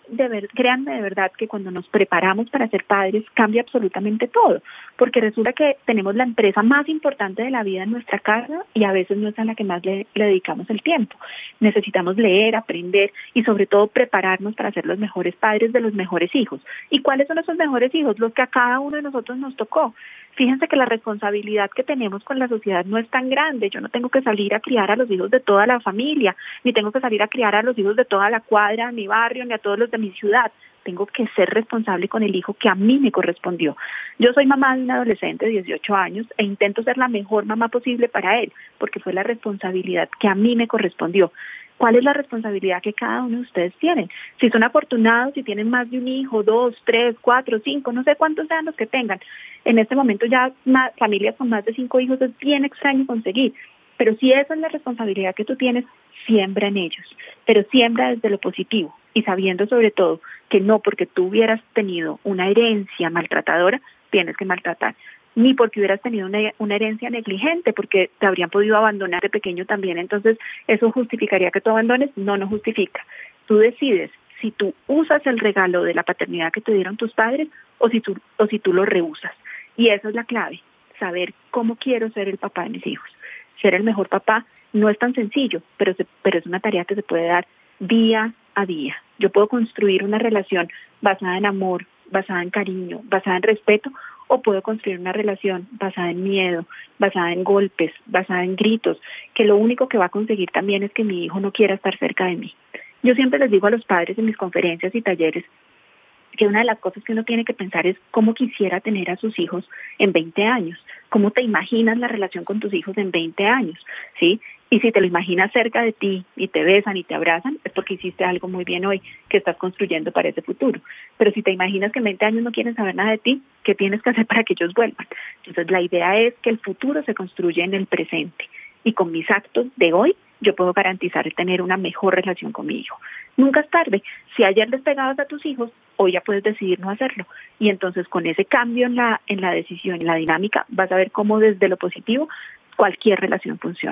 de verdad que cuando nos preparamos para ser padres cambia absolutamente todo, porque resulta que tenemos la empresa más importante de la vida en nuestra casa y a veces no es a la que más le dedicamos el tiempo. Necesitamos leer, aprender y sobre todo prepararnos para ser los mejores padres de los mejores hijos. ¿Y cuáles son esos mejores hijos? Los que a cada uno de nosotros nos tocó. Fíjense que la responsabilidad que tenemos con la sociedad no es tan grande. Yo no tengo que salir a criar a los hijos de toda la familia, ni tengo que salir a criar a los hijos de toda la cuadra, mi barrio, ni a todos los de mi ciudad. Tengo que ser responsable con el hijo que a mí me correspondió. Yo soy mamá de un adolescente de 18 años e intento ser la mejor mamá posible para él, porque fue la responsabilidad que a mí me correspondió. ¿Cuál es la responsabilidad que cada uno de ustedes tienen? Si son afortunados, si tienen más de un hijo, 2, 3, 4, 5, no sé cuántos sean los que tengan. En este momento ya familias con más de 5 hijos es bien extraño conseguir. Pero si esa es la responsabilidad que tú tienes, siembra en ellos. Pero siembra desde lo positivo y sabiendo sobre todo que no porque tú hubieras tenido una herencia maltratadora, tienes que maltratar. Ni porque hubieras tenido una herencia negligente, porque te habrían podido abandonar de pequeño también. Entonces, ¿eso justificaría que tú abandones? No, no justifica. Tú decides si tú usas el regalo de la paternidad que te dieron tus padres o si tú lo rehusas. Y esa es la clave, saber cómo quiero ser el papá de mis hijos. Ser el mejor papá no es tan sencillo, pero es una tarea que se puede dar día a día. Yo puedo construir una relación basada en amor, basada en cariño, basada en respeto, o puedo construir una relación basada en miedo, basada en golpes, basada en gritos, que lo único que va a conseguir también es que mi hijo no quiera estar cerca de mí. Yo siempre les digo a los padres en mis conferencias y talleres que una de las cosas que uno tiene que pensar es cómo quisiera tener a sus hijos en 20 años, cómo te imaginas la relación con tus hijos en 20 años, ¿sí? Y si te lo imaginas cerca de ti y te besan y te abrazan, es porque hiciste algo muy bien hoy que estás construyendo para ese futuro. Pero si te imaginas que en 20 años no quieren saber nada de ti, ¿qué tienes que hacer para que ellos vuelvan? Entonces la idea es que el futuro se construye en el presente y con mis actos de hoy yo puedo garantizar el tener una mejor relación con mi hijo. Nunca es tarde. Si ayer les pegabas a tus hijos, hoy ya puedes decidir no hacerlo. Y entonces con ese cambio en la decisión, en la dinámica, vas a ver cómo desde lo positivo cualquier relación funciona.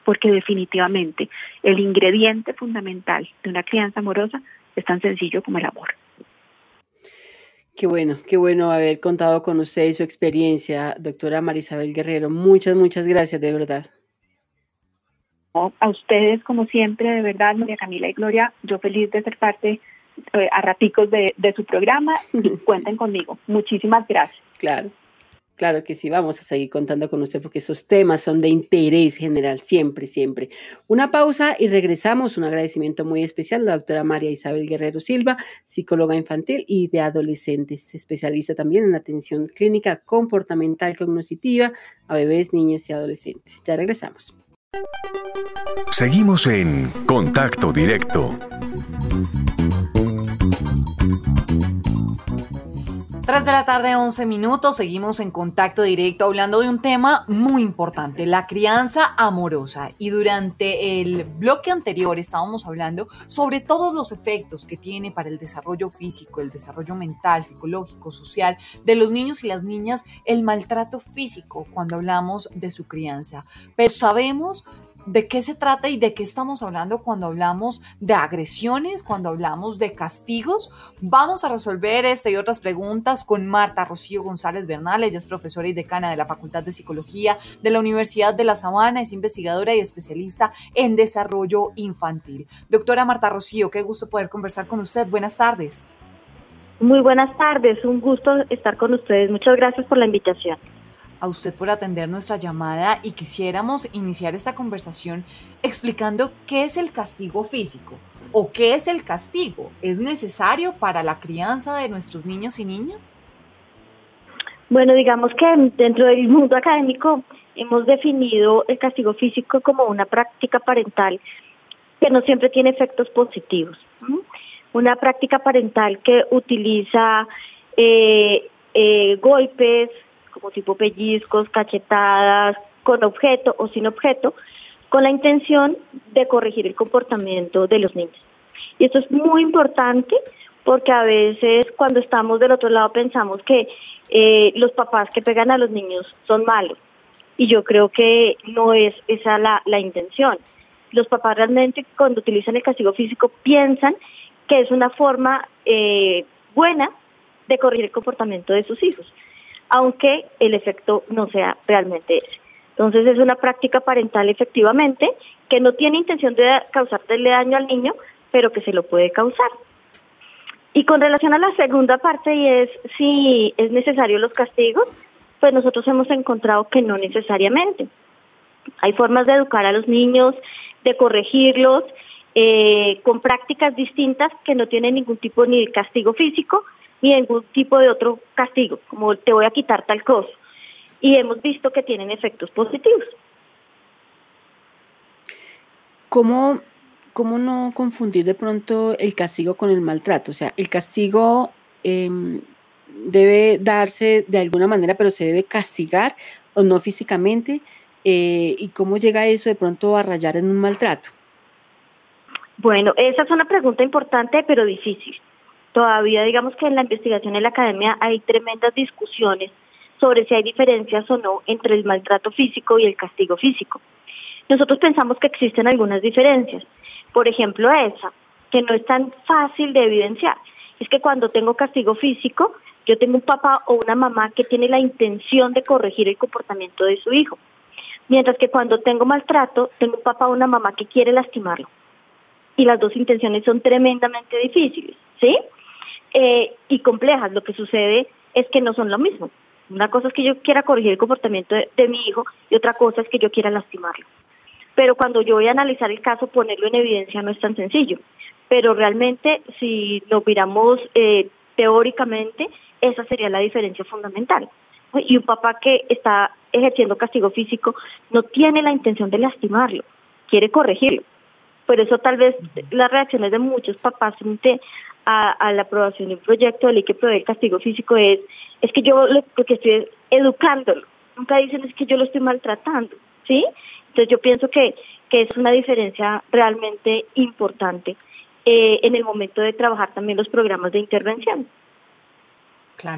porque definitivamente el ingrediente fundamental de una crianza amorosa es tan sencillo como el amor. Qué bueno haber contado con usted y su experiencia, doctora Marisabel Guerrero. Muchas gracias, de verdad. A ustedes, como siempre, de verdad, María Camila y Gloria, yo feliz de ser parte a raticos de su programa y cuenten conmigo. Muchísimas gracias. Claro que sí, vamos a seguir contando con usted porque esos temas son de interés general, siempre. Una pausa y regresamos. Un agradecimiento muy especial a la doctora María Isabel Guerrero Silva, psicóloga infantil y de adolescentes, especialista también en atención clínica comportamental cognitiva a bebés, niños y adolescentes. Ya regresamos. Seguimos en Contacto Directo. 3:11 p.m, seguimos en Contacto Directo hablando de un tema muy importante, la crianza amorosa. Y durante el bloque anterior estábamos hablando sobre todos los efectos que tiene para el desarrollo físico, el desarrollo mental, psicológico, social de los niños y las niñas, el maltrato físico cuando hablamos de su crianza. Pero sabemos de qué se trata y de qué estamos hablando cuando hablamos de agresiones, cuando hablamos de castigos. Vamos a resolver esta y otras preguntas con Marta Rocío González Bernal. Ella es profesora y decana de la Facultad de Psicología de la Universidad de La Sabana, es investigadora y especialista en desarrollo infantil. Doctora Marta Rocío, qué gusto poder conversar con usted. Buenas tardes. Muy buenas tardes, un gusto estar con ustedes. Muchas gracias por la invitación. A usted por atender nuestra llamada y quisiéramos iniciar esta conversación explicando qué es el castigo físico o qué es el castigo. ¿Es necesario para la crianza de nuestros niños y niñas? Bueno, digamos que dentro del mundo académico hemos definido el castigo físico como una práctica parental que no siempre tiene efectos positivos. Una práctica parental que utiliza golpes, como tipo pellizcos, cachetadas, con objeto o sin objeto, con la intención de corregir el comportamiento de los niños. Y esto es muy importante porque a veces cuando estamos del otro lado pensamos que los papás que pegan a los niños son malos. Y yo creo que no es esa la intención. Los papás realmente cuando utilizan el castigo físico piensan que es una forma buena de corregir el comportamiento de sus hijos, aunque el efecto no sea realmente ese. Entonces es una práctica parental efectivamente que no tiene intención de causarle daño al niño, pero que se lo puede causar. Y con relación a la segunda parte, y es si es necesario los castigos, pues nosotros hemos encontrado que no necesariamente. Hay formas de educar a los niños, de corregirlos, con prácticas distintas que no tienen ningún tipo ni de castigo físico, ni ningún tipo de otro castigo, como te voy a quitar tal cosa. Y hemos visto que tienen efectos positivos. ¿Cómo no confundir de pronto el castigo con el maltrato? O sea, el castigo debe darse de alguna manera, pero se debe castigar o no físicamente. ¿Y cómo llega eso de pronto a rayar en un maltrato? Bueno, esa es una pregunta importante, pero difícil. Todavía digamos que en la investigación en la academia hay tremendas discusiones sobre si hay diferencias o no entre el maltrato físico y el castigo físico. Nosotros pensamos que existen algunas diferencias. Por ejemplo, esa, que no es tan fácil de evidenciar. Es que cuando tengo castigo físico, yo tengo un papá o una mamá que tiene la intención de corregir el comportamiento de su hijo. Mientras que cuando tengo maltrato, tengo un papá o una mamá que quiere lastimarlo. Y las dos intenciones son tremendamente difíciles, ¿sí? Y complejas. Lo que sucede es que no son lo mismo. Una cosa es que yo quiera corregir el comportamiento de mi hijo y otra cosa es que yo quiera lastimarlo. Pero cuando yo voy a analizar el caso, ponerlo en evidencia no es tan sencillo. Pero realmente, si lo miramos teóricamente, esa sería la diferencia fundamental. Y un papá que está ejerciendo castigo físico no tiene la intención de lastimarlo, quiere corregirlo. Por eso tal vez las reacciones de muchos papás frente a la aprobación de un proyecto de ley que provee el castigo físico es que yo porque estoy educándolo. Nunca dicen es que yo lo estoy maltratando, ¿sí? Entonces yo pienso que es una diferencia realmente importante en el momento de trabajar también los programas de intervención. Claro.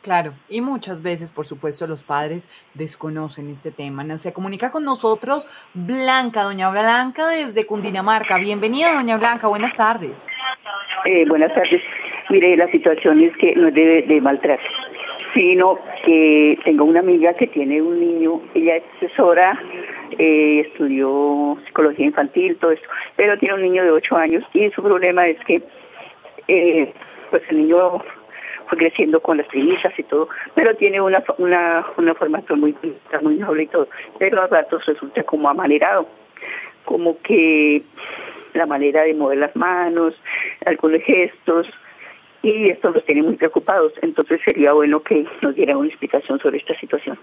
Claro, y muchas veces, por supuesto, los padres desconocen este tema. Se comunica con nosotros Blanca, doña Blanca desde Cundinamarca. Bienvenida, doña Blanca, buenas tardes. Buenas tardes. Mire, la situación es que no es de maltrato, sino que tengo una amiga que tiene un niño, ella es asesora, estudió psicología infantil, todo esto, pero tiene un niño de 8 años y su problema es que pues el niño fue creciendo con las primizas y todo, pero tiene una formación muy noble y todo, pero a ratos resulta como amanerado, como que la manera de mover las manos, algunos gestos, y esto los tiene muy preocupados. Entonces sería bueno que nos diera una explicación sobre esta situación.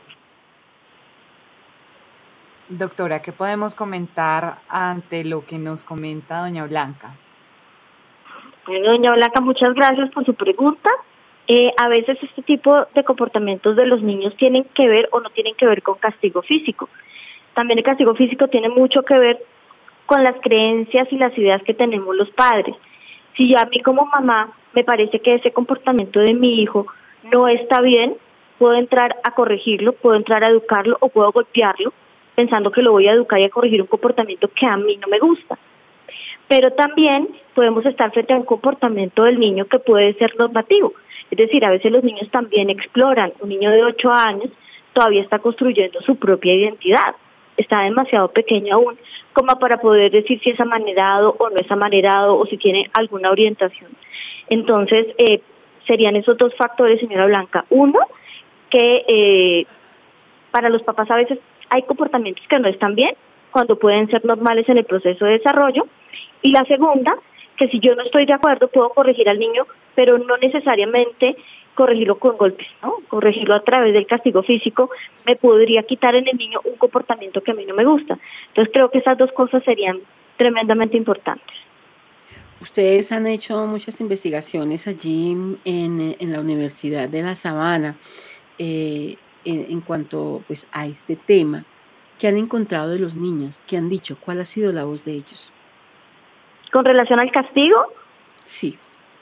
Doctora, ¿qué podemos comentar ante lo que nos comenta doña Blanca? Bueno, doña Blanca, muchas gracias por su pregunta. A veces este tipo de comportamientos de los niños tienen que ver o no tienen que ver con castigo físico. También el castigo físico tiene mucho que ver con las creencias y las ideas que tenemos los padres. Si ya a mí como mamá me parece que ese comportamiento de mi hijo no está bien, puedo entrar a corregirlo, puedo entrar a educarlo o puedo golpearlo pensando que lo voy a educar y a corregir un comportamiento que a mí no me gusta. Pero también podemos estar frente a un comportamiento del niño que puede ser normativo. Es decir, a veces los niños también exploran. Un niño de 8 años todavía está construyendo su propia identidad. Está demasiado pequeño aún como para poder decir si es amanerado o no es amanerado o si tiene alguna orientación. Entonces, serían esos dos factores, señora Blanca. Uno, que para los papás a veces hay comportamientos que no están bien, cuando pueden ser normales en el proceso de desarrollo. Y la segunda, que si yo no estoy de acuerdo, puedo corregir al niño, pero no necesariamente corregirlo con golpes, ¿no? Corregirlo a través del castigo físico me podría quitar en el niño un comportamiento que a mí no me gusta. Entonces creo que esas dos cosas serían tremendamente importantes. Ustedes han hecho muchas investigaciones allí en la Universidad de La Sabana en cuanto pues a este tema. ¿Qué han encontrado de los niños? ¿Qué han dicho? ¿Cuál ha sido la voz de ellos? ¿Con relación al castigo? Sí.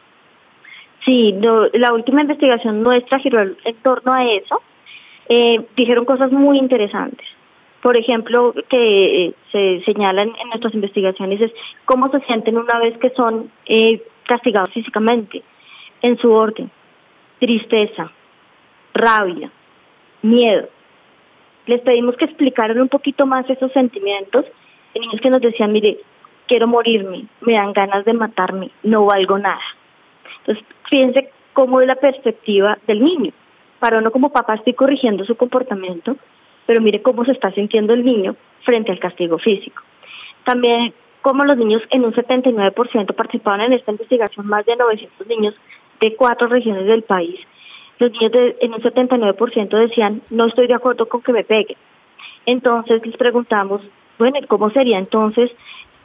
Sí, la última investigación nuestra giró en torno a eso. Dijeron cosas muy interesantes. Por ejemplo, que se señalan en nuestras investigaciones es cómo se sienten una vez que son castigados físicamente, en su orden: tristeza, rabia, miedo. Les pedimos que explicaran un poquito más esos sentimientos. Hay niños que nos decían, mire, quiero morirme, me dan ganas de matarme, no valgo nada. Entonces, fíjense cómo es la perspectiva del niño. Para uno como papá estoy corrigiendo su comportamiento, pero mire cómo se está sintiendo el niño frente al castigo físico. También como los niños en un 79% participaban en esta investigación, más de 900 niños de 4 regiones del país. Los niños en un 79% decían, no estoy de acuerdo con que me peguen. Entonces les preguntamos, bueno, ¿cómo sería entonces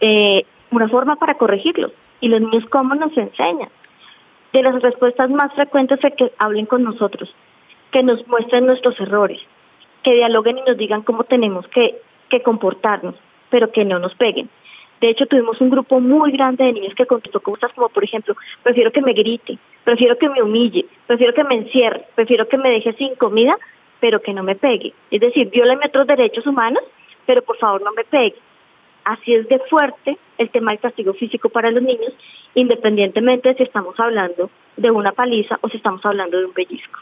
una forma para corregirlos? Y los niños, ¿cómo nos enseñan? De las respuestas más frecuentes es que hablen con nosotros, que nos muestren nuestros errores, que dialoguen y nos digan cómo tenemos que comportarnos, pero que no nos peguen. De hecho, tuvimos un grupo muy grande de niños que contestó cosas como, por ejemplo, prefiero que me grite, prefiero que me humille, prefiero que me encierre, prefiero que me deje sin comida, pero que no me pegue. Es decir, viólame otros derechos humanos, pero por favor no me pegue. Así es de fuerte el tema del castigo físico para los niños, independientemente de si estamos hablando de una paliza o si estamos hablando de un pellizco.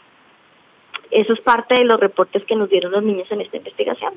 Eso es parte de los reportes que nos dieron los niños en esta investigación.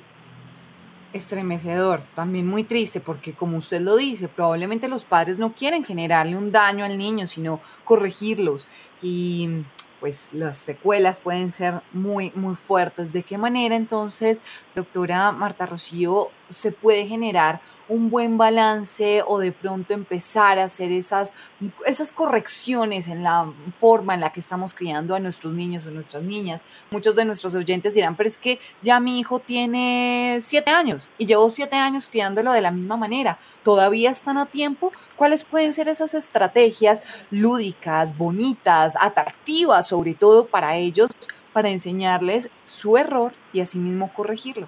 Estremecedor, también muy triste, porque como usted lo dice, probablemente los padres no quieren generarle un daño al niño, sino corregirlos, y pues las secuelas pueden ser muy, muy fuertes. ¿De qué manera entonces, doctora Marta Rocío, se puede generar un buen balance o de pronto empezar a hacer esas correcciones en la forma en la que estamos criando a nuestros niños o nuestras niñas? Muchos de nuestros oyentes dirán, pero es que ya mi hijo tiene 7 años y llevo 7 años criándolo de la misma manera. ¿Todavía están a tiempo? ¿Cuáles pueden ser esas estrategias lúdicas, bonitas, atractivas, sobre todo para ellos, para enseñarles su error y asimismo corregirlo?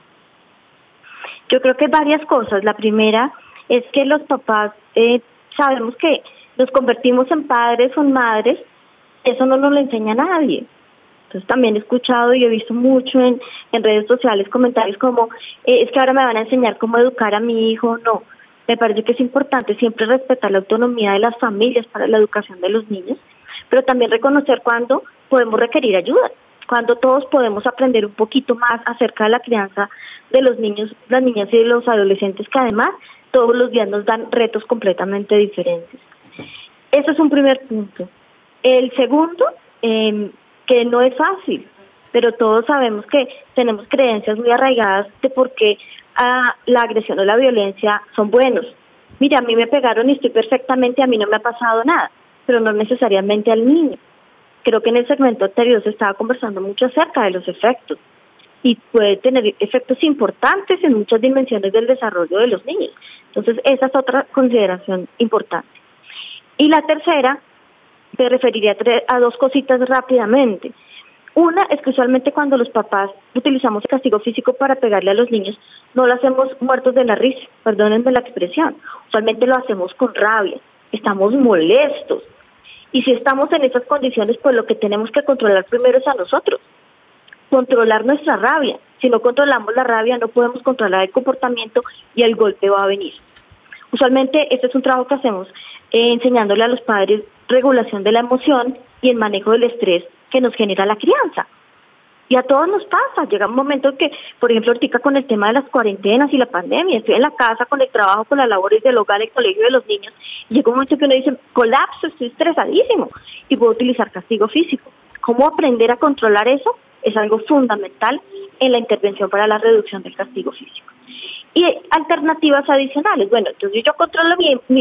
Yo creo que varias cosas. La primera es que los papás sabemos que nos convertimos en padres o en madres. Eso no nos lo enseña nadie. Entonces también he escuchado y he visto mucho en redes sociales comentarios como, es que ahora me van a enseñar cómo educar a mi hijo. No, me parece que es importante siempre respetar la autonomía de las familias para la educación de los niños, pero también reconocer cuando podemos requerir ayuda, cuando todos podemos aprender un poquito más acerca de la crianza de los niños, las niñas y de los adolescentes, que además todos los días nos dan retos completamente diferentes. Ese es un primer punto. El segundo, que no es fácil, pero todos sabemos que tenemos creencias muy arraigadas de por qué la agresión o la violencia son buenos. Mira, a mí me pegaron y estoy perfectamente, a mí no me ha pasado nada, pero no necesariamente al niño. Creo que en el segmento anterior se estaba conversando mucho acerca de los efectos y puede tener efectos importantes en muchas dimensiones del desarrollo de los niños. Entonces, esa es otra consideración importante. Y la tercera, me referiría a dos cositas rápidamente. Una es que usualmente cuando los papás utilizamos el castigo físico para pegarle a los niños, no lo hacemos muertos de la risa, perdónenme la expresión. Usualmente lo hacemos con rabia, estamos molestos. Y si estamos en esas condiciones, pues lo que tenemos que controlar primero es a nosotros. Controlar nuestra rabia. Si no controlamos la rabia, no podemos controlar el comportamiento y el golpe va a venir. Usualmente este es un trabajo que hacemos enseñándole a los padres regulación de la emoción y el manejo del estrés que nos genera la crianza. Y a todos nos pasa, llega un momento que, por ejemplo, ahorita con el tema de las cuarentenas y la pandemia, estoy en la casa con el trabajo, con las labores del hogar, el colegio de los niños, y llega un momento que uno dice, colapso, estoy estresadísimo, y puedo utilizar castigo físico. ¿Cómo aprender a controlar eso? Es algo fundamental en la intervención para la reducción del castigo físico. Y alternativas adicionales, bueno, entonces yo controlo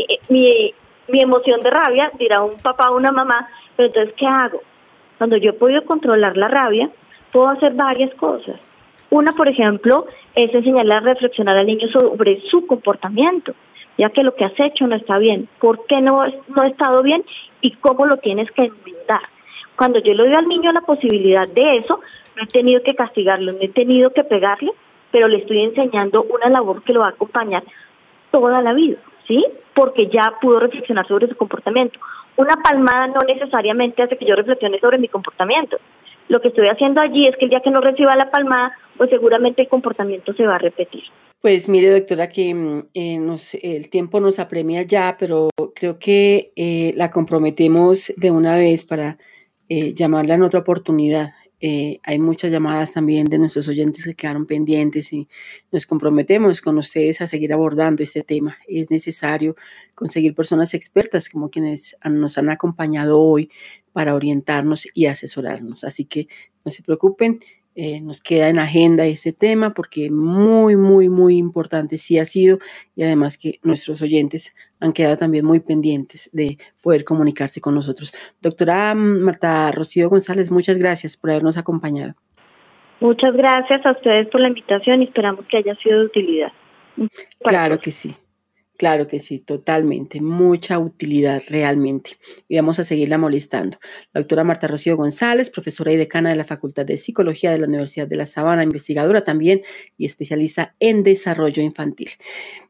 mi emoción de rabia, dirá un papá o una mamá, pero entonces, ¿qué hago? Cuando yo he podido controlar la rabia, puedo hacer varias cosas. Una, por ejemplo, es enseñarle a reflexionar al niño sobre su comportamiento, ya que lo que has hecho no está bien, por qué no ha estado bien y cómo lo tienes que enmendar. Cuando yo le doy al niño la posibilidad de eso, no he tenido que castigarlo, no he tenido que pegarle, pero le estoy enseñando una labor que lo va a acompañar toda la vida, ¿sí? Porque ya pudo reflexionar sobre su comportamiento. Una palmada no necesariamente hace que yo reflexione sobre mi comportamiento. Lo que estoy haciendo allí es que el día que no reciba la palmada, pues seguramente el comportamiento se va a repetir. Pues mire, doctora, que el tiempo nos apremia ya, pero creo que la comprometemos de una vez para llamarla en otra oportunidad. Hay muchas llamadas también de nuestros oyentes que quedaron pendientes y nos comprometemos con ustedes a seguir abordando este tema. Es necesario conseguir personas expertas como quienes nos han acompañado hoy para orientarnos y asesorarnos. Así que no se preocupen, nos queda en agenda este tema porque muy, muy, muy importante sí ha sido, y además que nuestros oyentes han quedado también muy pendientes de poder comunicarse con nosotros. Doctora Marta Rocío González, muchas gracias por habernos acompañado. Muchas gracias a ustedes por la invitación y esperamos que haya sido de utilidad. Claro que sí, totalmente, mucha utilidad realmente. Y vamos a seguirla molestando. La doctora Marta Rocío González, profesora y decana de la Facultad de Psicología de la Universidad de La Sabana, investigadora también y especialista en desarrollo infantil.